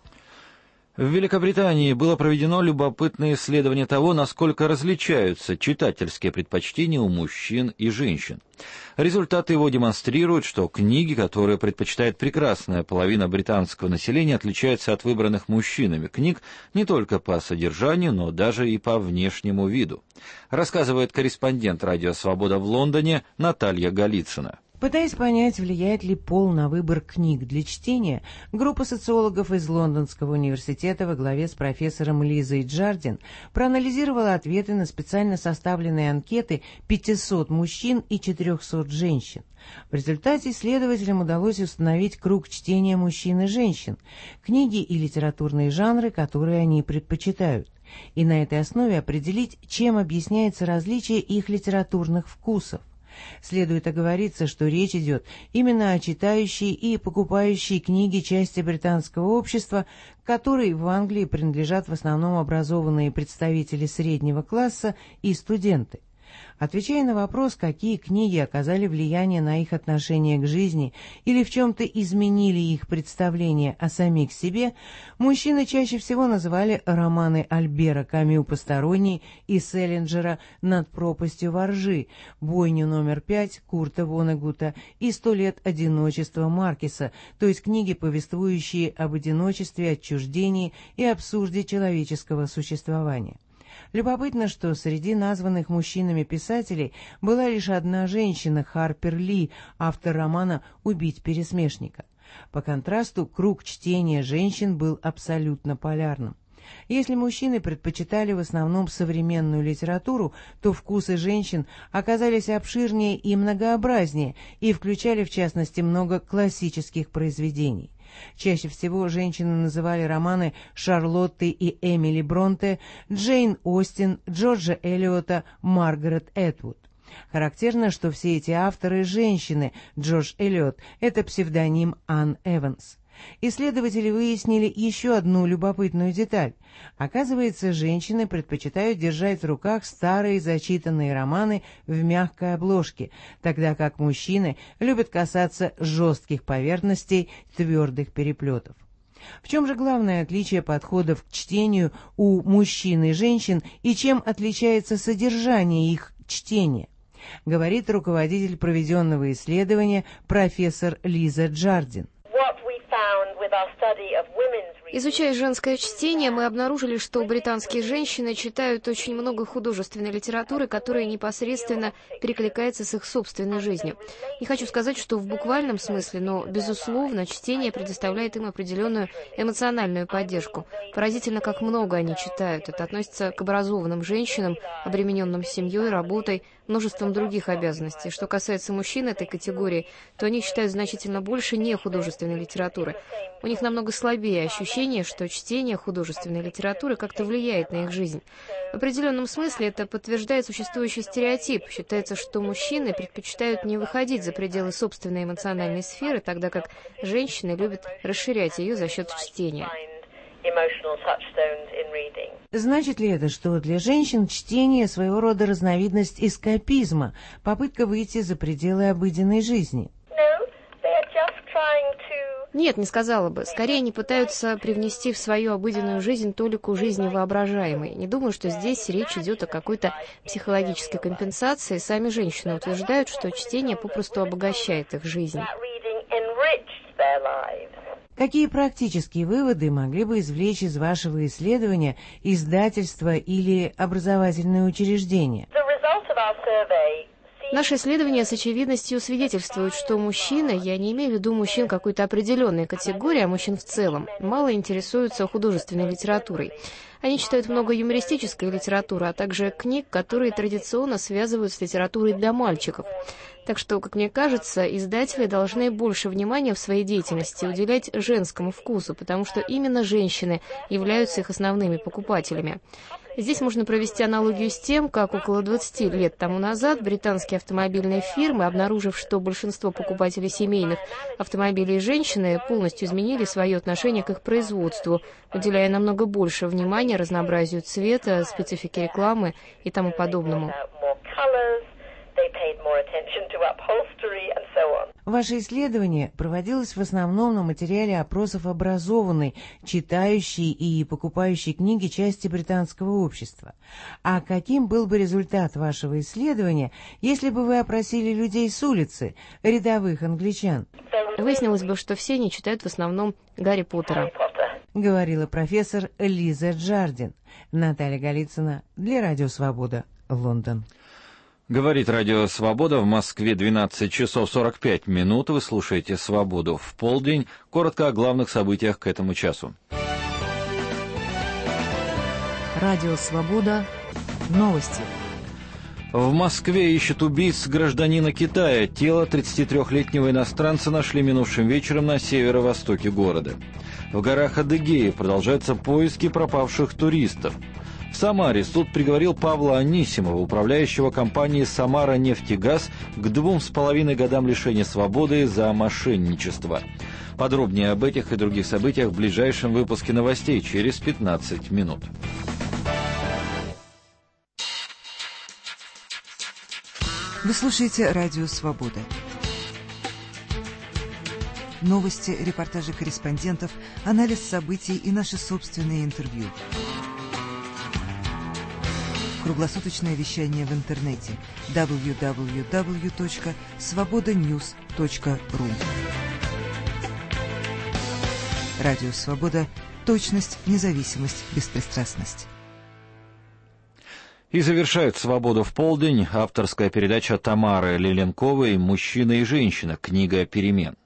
В Великобритании было проведено любопытное исследование того, насколько различаются читательские предпочтения у мужчин и женщин. Результаты его демонстрируют, что книги, которые предпочитает прекрасная половина британского населения, отличаются от выбранных мужчинами книг не только по содержанию, но даже и по внешнему виду, рассказывает корреспондент «Радио Свобода» в Лондоне Наталья Голицына. Пытаясь понять, влияет ли пол на выбор книг для чтения, группа социологов из Лондонского университета во главе с профессором Лизой Джардин проанализировала ответы на специально составленные анкеты пятисот мужчин и четырехсот женщин. В результате исследователям удалось установить круг чтения мужчин и женщин, книги и литературные жанры, которые они предпочитают, и на этой основе определить, чем объясняется различие их литературных вкусов. Следует оговориться, что речь идет именно о читающей и покупающей книги части британского общества, которой в Англии принадлежат в основном образованные представители среднего класса и студенты. Отвечая на вопрос, какие книги оказали влияние на их отношение к жизни или в чем-то изменили их представление о самих себе, мужчины чаще всего называли романы Альбера Камю «Посторонний» и Селлинджера «Над пропастью во ржи», «Бойню номер пять» Курта Воннегута и «Сто лет одиночества» Маркеса, то есть книги, повествующие об одиночестве, отчуждении и абсурде человеческого существования. Любопытно, что среди названных мужчинами писателей была лишь одна женщина, Харпер Ли, автор романа «Убить пересмешника». По контрасту, круг чтения женщин был абсолютно полярным. Если мужчины предпочитали в основном современную литературу, то вкусы женщин оказались обширнее и многообразнее и включали, в частности, много классических произведений. Чаще всего женщины называли романы Шарлотты и Эмили Бронте, Джейн Остин, Джорджа Элиота, Маргарет Этвуд. Характерно, что все эти авторы – женщины. Джордж Элиот – это псевдоним Анн Эванс. Исследователи выяснили еще одну любопытную деталь. Оказывается, женщины предпочитают держать в руках старые зачитанные романы в мягкой обложке, тогда как мужчины любят касаться жестких поверхностей, твердых переплетов. В чем же главное отличие подходов к чтению у мужчин и женщин и чем отличается содержание их чтения? Говорит руководитель проведенного исследования профессор Лиза Джардин. Изучая женское чтение, мы обнаружили, что британские женщины читают очень много художественной литературы, которая непосредственно перекликается с их собственной жизнью. Не хочу сказать, что в буквальном смысле, но, безусловно, чтение предоставляет им определенную эмоциональную поддержку. Поразительно, как много они читают. Это относится к образованным женщинам, обремененным семьей, работой, множеством других обязанностей. Что касается мужчин этой категории, то они читают значительно больше нехудожественной литературы. У них намного слабее ощущение, что чтение художественной литературы как-то влияет на их жизнь. В определенном смысле это подтверждает существующий стереотип. Считается, что мужчины предпочитают не выходить за пределы собственной эмоциональной сферы, тогда как женщины любят расширять ее за счет чтения. Значит ли это, что для женщин чтение своего рода разновидность эскапизма, попытка выйти за пределы обыденной жизни? Нет, не сказала бы. Скорее, они пытаются привнести в свою обыденную жизнь толику жизни воображаемой. Не думаю, что здесь речь идет о какой-то психологической компенсации. Сами женщины утверждают, что чтение попросту обогащает их жизнь. Какие практические выводы могли бы извлечь из вашего исследования издательства или образовательные учреждения? Наши исследования с очевидностью свидетельствуют, что мужчины, я не имею в виду мужчин какой-то определенной категории, а мужчин в целом, мало интересуются художественной литературой. Они читают много юмористической литературы, а также книг, которые традиционно связывают с литературой для мальчиков. Так что, как мне кажется, издатели должны больше внимания в своей деятельности уделять женскому вкусу, потому что именно женщины являются их основными покупателями. Здесь можно провести аналогию с тем, как около двадцати лет тому назад британские автомобильные фирмы, обнаружив, что большинство покупателей семейных автомобилей женщины, полностью изменили свое отношение к их производству, уделяя намного больше внимания разнообразию цвета, специфике рекламы и тому подобному. Ваше исследование проводилось в основном на материале опросов образованной, читающей и покупающей книги части британского общества. А каким был бы результат вашего исследования, если бы вы опросили людей с улицы, рядовых англичан? Выяснилось бы, что все они читают в основном Гарри Поттера. Говорила профессор Лиза Джардин. Наталья Голицына для Радио Свобода, Лондон. Говорит Радио Свобода, в Москве двенадцать часов сорок пять минут. Вы слушаете «Свободу в полдень». Коротко о главных событиях к этому часу. Радио Свобода. Новости. В Москве ищут убийц гражданина Китая. Тело тридцатитрёхлетнего иностранца нашли минувшим вечером на северо-востоке города. В горах Адыгеи продолжаются поиски пропавших туристов. В Самаре суд приговорил Павла Анисимова, управляющего компанией «Самара-нефтегаз», к двум с половиной годам лишения свободы за мошенничество. Подробнее об этих и других событиях в ближайшем выпуске новостей через пятнадцать минут. Вы слушаете Радио Свобода. Новости, репортажи корреспондентов, анализ событий и наши собственные интервью. Круглосуточное вещание в интернете дабл ю дабл ю дабл ю точка свобода ньюс точка ру. Радио Свобода. Точность, независимость, беспристрастность. И завершает «Свободу в полдень» авторская передача Тамары Леленковой «Мужчина и женщина. Книга перемен».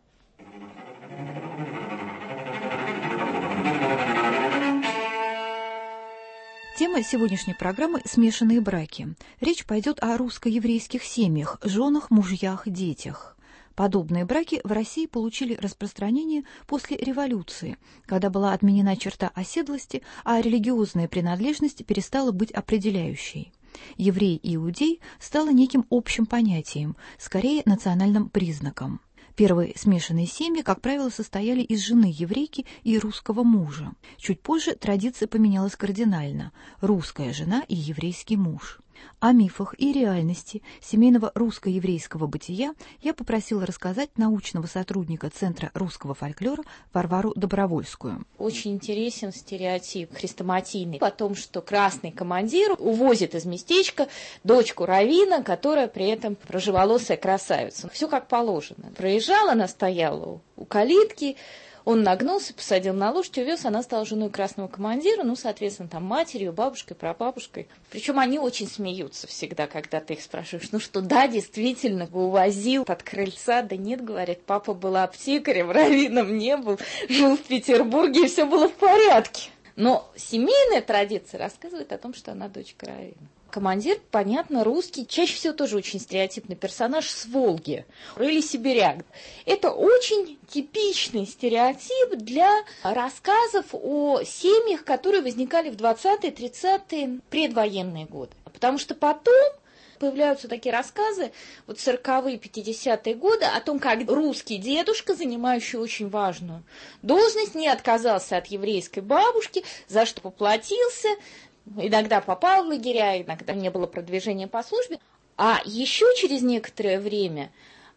Тема сегодняшней программы – смешанные браки. Речь пойдет о русско-еврейских семьях, женах, мужьях, детях. Подобные браки в России получили распространение после революции, когда была отменена черта оседлости, а религиозная принадлежность перестала быть определяющей. Еврей и иудей стало неким общим понятием, скорее национальным признаком. Первые смешанные семьи, как правило, состояли из жены еврейки и русского мужа. Чуть позже традиция поменялась кардинально – русская жена и еврейский муж. О мифах и реальности семейного русско-еврейского бытия я попросила рассказать научного сотрудника Центра русского фольклора Варвару Добровольскую. Очень интересен стереотип хрестоматийный о том, что красный командир увозит из местечка дочку раввина, которая при этом рыжеволосая красавица. Все как положено. Проезжала, она стояла у калитки, он нагнулся, посадил на лошадь, увез, она стала женой красного командира, ну, соответственно, там матерью, бабушкой, прабабушкой. Причем они очень смеются всегда, когда ты их спрашиваешь, ну что, да, действительно, увозил от крыльца, да нет, говорят, папа был аптекарем, раввином не был, жил в Петербурге, и все было в порядке. Но семейная традиция рассказывает о том, что она дочка раввина. Командир, понятно, русский, чаще всего тоже очень стереотипный персонаж с Волги или сибиряк. Это очень типичный стереотип для рассказов о семьях, которые возникали в двадцатые, тридцатые, предвоенные годы. Потому что потом появляются такие рассказы, вот сороковые, пятидесятые годы, о том, как русский дедушка, занимающий очень важную должность, не отказался от еврейской бабушки, за что поплатился. Иногда попал в лагеря, иногда не было продвижения по службе. А еще через некоторое время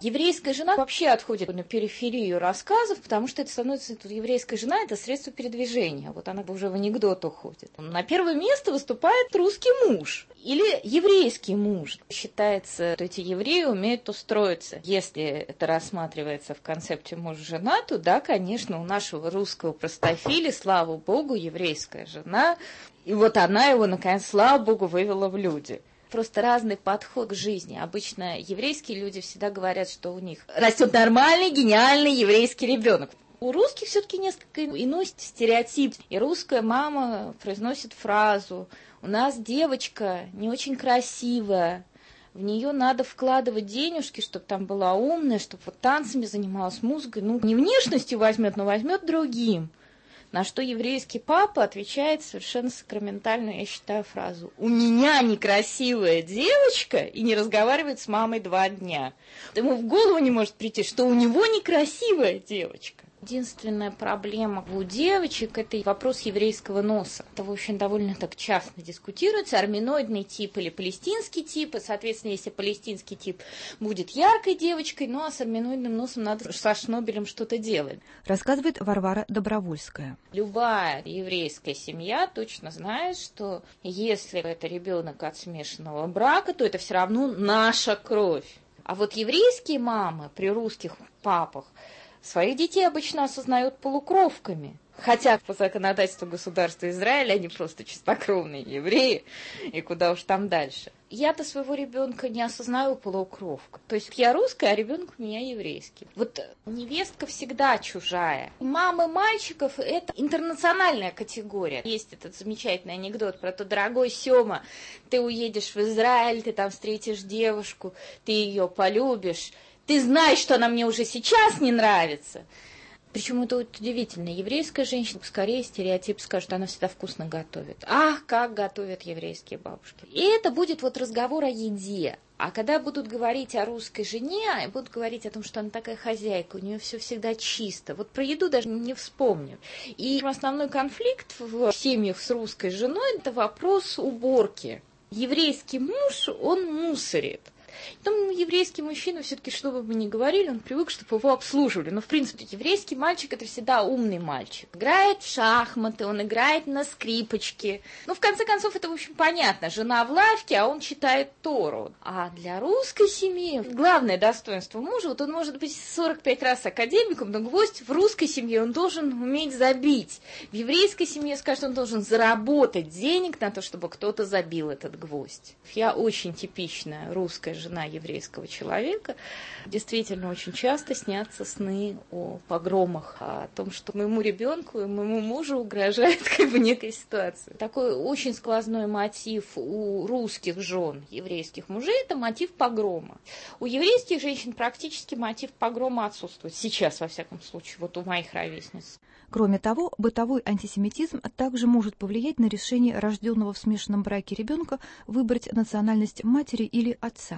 Еврейская жена вообще отходит на периферию рассказов, потому что это становится, тут еврейская жена – это средство передвижения. Вот она уже в анекдот уходит. На первое место выступает русский муж или еврейский муж. Считается, что эти евреи умеют устроиться. Если это рассматривается в концепте муж-жена, то да, конечно, у нашего русского простофиля, слава богу, еврейская жена. И вот она его, наконец, слава богу, вывела в люди. Просто разный подход к жизни. Обычно еврейские люди всегда говорят, что у них растет нормальный, гениальный еврейский ребенок. У русских все-таки несколько иной стереотип. И русская мама произносит фразу: «У нас девочка не очень красивая, в нее надо вкладывать денежки, чтобы там была умная, чтобы вот танцами занималась, музыкой. Ну, не внешностью возьмет, но возьмет другим». На что еврейский папа отвечает совершенно сакраментальную, я считаю, фразу: «У меня некрасивая девочка и не разговаривает с мамой два дня». Ему в голову не может прийти, что у него некрасивая девочка. Единственная проблема у девочек – это вопрос еврейского носа. Это, в общем, довольно так часто дискутируется. Арминоидный тип или палестинский тип. И, соответственно, если палестинский тип будет яркой девочкой, ну а с арминоидным носом надо со Шнобелем что-то делать. Рассказывает Варвара Добровольская. Любая еврейская семья точно знает, что если это ребенок от смешанного брака, то это все равно наша кровь. А вот еврейские мамы при русских папах своих детей обычно осознают полукровками. Хотя по законодательству государства Израиля они просто чистокровные евреи, и куда уж там дальше. Я-то своего ребенка не осознаю полукровку. То есть я русская, а ребенок у меня еврейский. Вот невестка всегда чужая. Мамы мальчиков – это интернациональная категория. Есть этот замечательный анекдот про то: дорогой Сёма, ты уедешь в Израиль, ты там встретишь девушку, ты ее полюбишь. Ты знаешь, что она мне уже сейчас не нравится. Причем это вот удивительно. Еврейская женщина, скорее стереотип скажет, что она всегда вкусно готовит. Ах, как готовят еврейские бабушки. И это будет вот разговор о еде. А когда будут говорить о русской жене, будут говорить о том, что она такая хозяйка, у нее все всегда чисто. Вот про еду даже не вспомню. И основной конфликт в семьях с русской женой – это вопрос уборки. Еврейский муж, он мусорит. Потом еврейский мужчина все-таки, что бы мы ни говорили, он привык, чтобы его обслуживали. Но, в принципе, еврейский мальчик – это всегда умный мальчик. Играет в шахматы, он играет на скрипочке. Ну, в конце концов, это, в общем, понятно. Жена в лавке, а он читает Тору. А для русской семьи главное достоинство мужа, вот он может быть сорок пять раз академиком, но гвоздь в русской семье он должен уметь забить. В еврейской семье, скажет, он должен заработать денег на то, чтобы кто-то забил этот гвоздь. Я очень типичная русская жена еврейского человека. Действительно, очень часто снятся сны о погромах, о том, что моему ребенку и моему мужу угрожает как бы некая ситуация. Такой очень сквозной мотив у русских жен еврейских мужей – это мотив погрома. У еврейских женщин практически мотив погрома отсутствует. Сейчас, во всяком случае, вот у моих ровесниц. Кроме того, бытовой антисемитизм также может повлиять на решение рожденного в смешанном браке ребенка выбрать национальность матери или отца.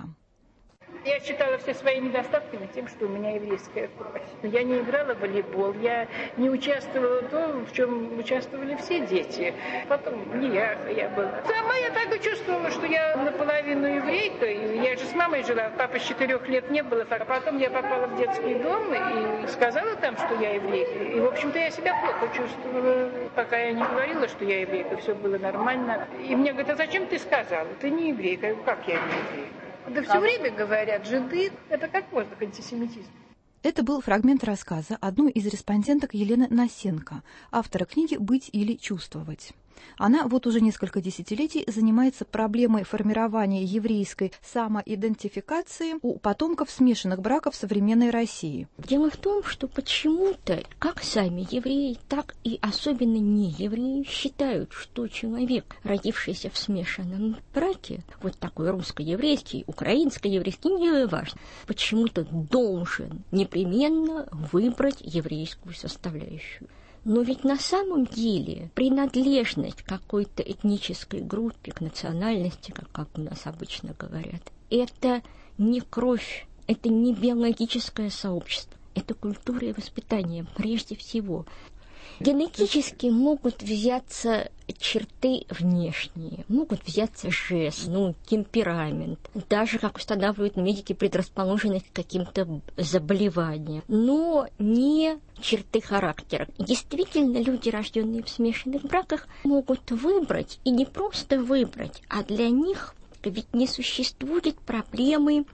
Я считала все свои недостатками тем, что у меня еврейская кровь. Я не играла в волейбол, я не участвовала в том, в чем участвовали все дети. Потом не я, я была. Сама я так и чувствовала, что я наполовину еврейка. Я же с мамой жила, папы с четырех лет не было. А потом я попала в детский дом и сказала там, что я еврейка. И, в общем-то, я себя плохо чувствовала, пока я не говорила, что я еврейка. Все было нормально. И мне говорят: а зачем ты сказала? Ты не еврейка. Как я не еврейка? Да все время говорят, жиды, это как можно к антисемитизму. Это был фрагмент рассказа одной из респонденток Елены Насенко, автора книги «Быть или чувствовать». Она вот уже несколько десятилетий занимается проблемой формирования еврейской самоидентификации у потомков смешанных браков в современной России. Дело в том, что почему-то как сами евреи, так и особенно неевреи считают, что человек, родившийся в смешанном браке, вот такой русско-еврейский, украинско-еврейский, не важно, почему-то должен непременно выбрать еврейскую составляющую. Но ведь на самом деле принадлежность к какой-то этнической группе, к национальности, как, как у нас обычно говорят, это не кровь, это не биологическое сообщество, это культура и воспитание прежде всего. Генетически могут взяться черты внешние, могут взяться жест, ну, темперамент, даже, как устанавливают медики, предрасположенность к каким-то заболеваниям, но не черты характера. Действительно, люди, рожденные в смешанных браках, могут выбрать, и не просто выбрать, а для них ведь не существует проблемы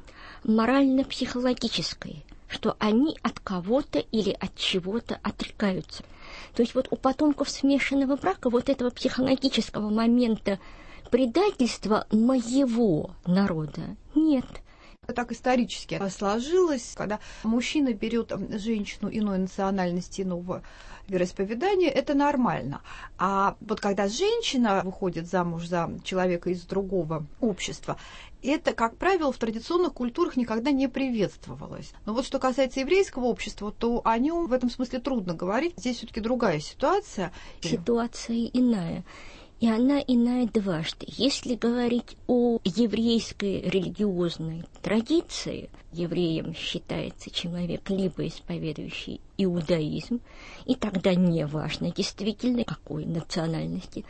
морально-психологической, что они от кого-то или от чего-то отрекаются. То есть вот у потомков смешанного брака вот этого психологического момента предательства моего народа нет. Так исторически сложилось, когда мужчина берет женщину иной национальности, иного вероисповедания, это нормально. А вот когда женщина выходит замуж за человека из другого общества, это, как правило, в традиционных культурах никогда не приветствовалось. Но вот что касается еврейского общества, то о нем в этом смысле трудно говорить. Здесь все-таки другая ситуация. Ситуация иная. И она иная дважды. Если говорить о еврейской религиозной традиции, евреем считается человек, либо исповедующий иудаизм, и тогда не важно действительно какой национальности,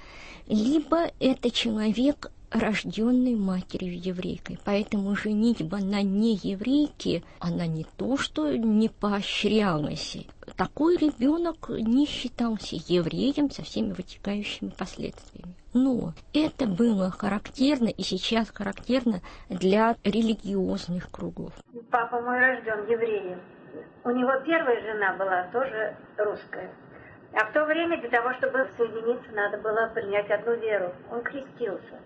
либо это человек, рожденный матерью еврейкой. Поэтому женитьба на нееврейке, она не то, что не поощрялась. Такой ребенок не считался евреем со всеми вытекающими последствиями. Но это было характерно и сейчас характерно для религиозных кругов. Папа мой рожден евреем. У него первая жена была тоже русская. А в то время для того, чтобы соединиться, надо было принять одну веру. Он крестился.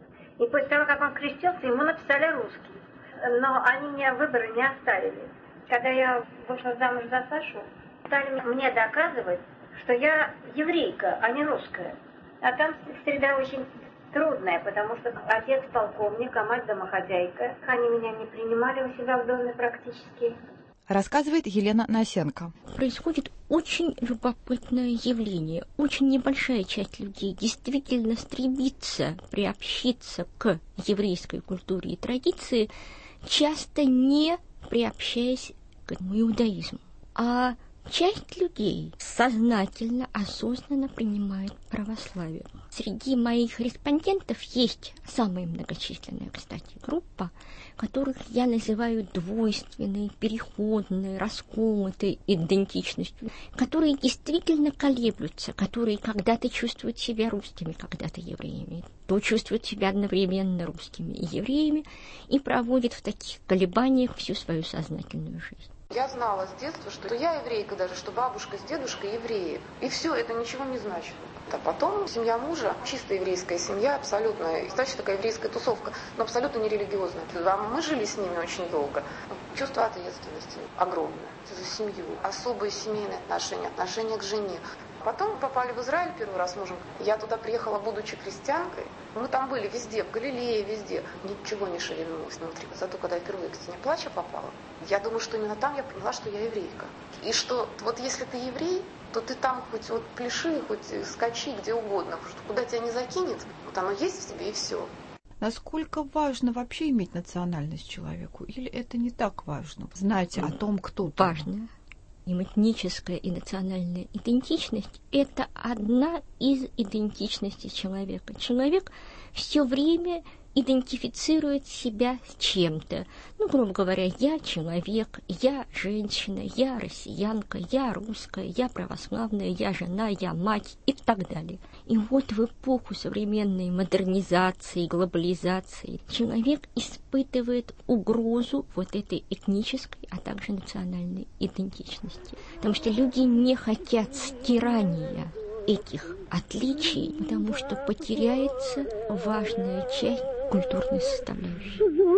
И после того, как он крестился, ему написали русский. Но они мне выбора не оставили. Когда я вышла замуж за Сашу, стали мне доказывать, что я еврейка, а не русская. А там среда очень трудная, потому что отец полковник, а мать домохозяйка. Они меня не принимали у себя в доме практически. Рассказывает Елена Насенко. Происходит очень любопытное явление. Очень небольшая часть людей действительно стремится приобщиться к еврейской культуре и традиции, часто не приобщаясь к иудаизму. А часть людей сознательно, осознанно принимает православие. Среди моих респондентов есть самая многочисленная, кстати, группа, которых я называю двойственной, переходной, расколотой идентичностью, которые действительно колеблются, которые когда-то чувствуют себя русскими, когда-то евреями, то чувствуют себя одновременно русскими и евреями и проводят в таких колебаниях всю свою сознательную жизнь. Я знала с детства, что я еврейка даже, что бабушка с дедушкой евреи. И все, это ничего не значит. А потом семья мужа, чисто еврейская семья, абсолютно, значит, такая еврейская тусовка, но абсолютно не религиозная. А мы жили с ними очень долго. Чувство ответственности огромное за семью, особые семейные отношения, отношения к жене. Потом попали в Израиль первый раз с мужем. Я туда приехала, будучи христианкой. Мы там были везде, в Галилее, везде. Ничего не шевельнулось внутри. Зато когда я впервые к стене плача попала, я думаю, что именно там я поняла, что я еврейка. И что вот если ты еврей, то ты там хоть вот пляши, хоть скачи где угодно. Потому что куда тебя не закинет, вот оно есть в тебе и все. Насколько важно вообще иметь национальность человеку? Или это не так важно? Знать о том, кто ты? Важно. И этническая и национальная идентичность – это одна из идентичностей человека. Человек все время идентифицирует себя с чем-то. Ну, грубо говоря, я человек, я женщина, я россиянка, я русская, я православная, я жена, я мать и так далее. И вот в эпоху современной модернизации, глобализации человек испытывает угрозу вот этой этнической, а также национальной идентичности. Потому что люди не хотят стирания этих отличий, потому что потеряется важная часть культурной составляющей.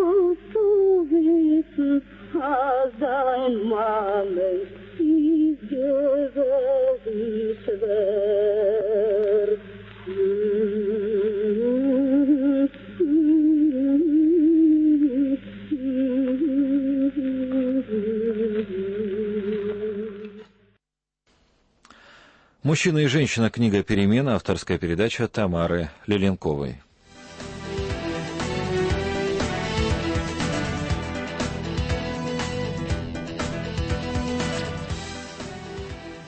«Мужчина и женщина. Книга перемен». Авторская передача Тамары Леленковой.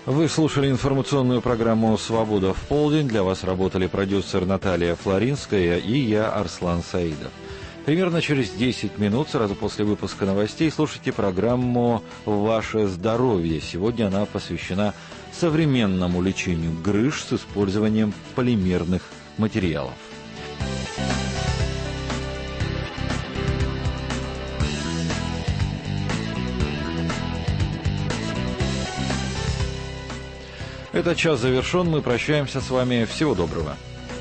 Вы слушали информационную программу «Свобода в полдень». Для вас работали продюсер Наталья Флоринская и я, Арслан Саидов. Примерно через десять минут, сразу после выпуска новостей, слушайте программу «Ваше здоровье». Сегодня она посвящена современному лечению грыж с использованием полимерных материалов. Этот час завершен. Мы прощаемся с вами. Всего доброго.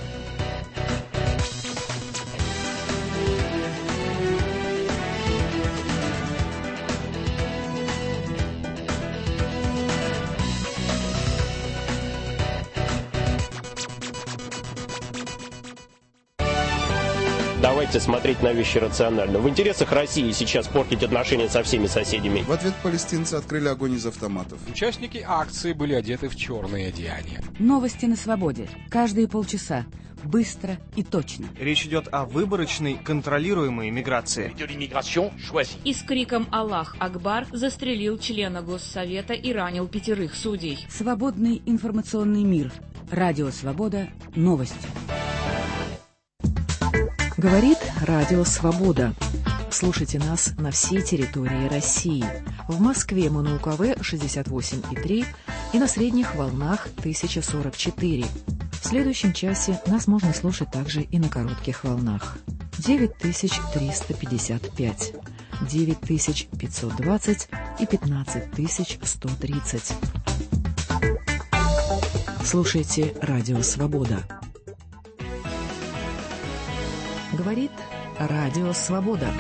Давайте смотреть на вещи рационально. В интересах России сейчас портить отношения со всеми соседями. В ответ палестинцы открыли огонь из автоматов. Участники акции были одеты в черные одеяния. Новости на свободе. Каждые полчаса. Быстро и точно. Речь идет о выборочной, контролируемой миграции. И с криком «Аллах Акбар» застрелил члена Госсовета и ранил пятерых судей. Свободный информационный мир. Радио «Свобода». Новости. Говорит Радио Свобода. Слушайте нас на всей территории России. В Москве мы на У К В шестьдесят восемь и три и на средних волнах тысяча сорок четыре. В следующем часе нас можно слушать также и на коротких волнах. девять тысяч триста пятьдесят пять, девять тысяч пятьсот двадцать и пятнадцать тысяч сто тридцать. Слушайте Радио Свобода. Говорит Радио Свобода.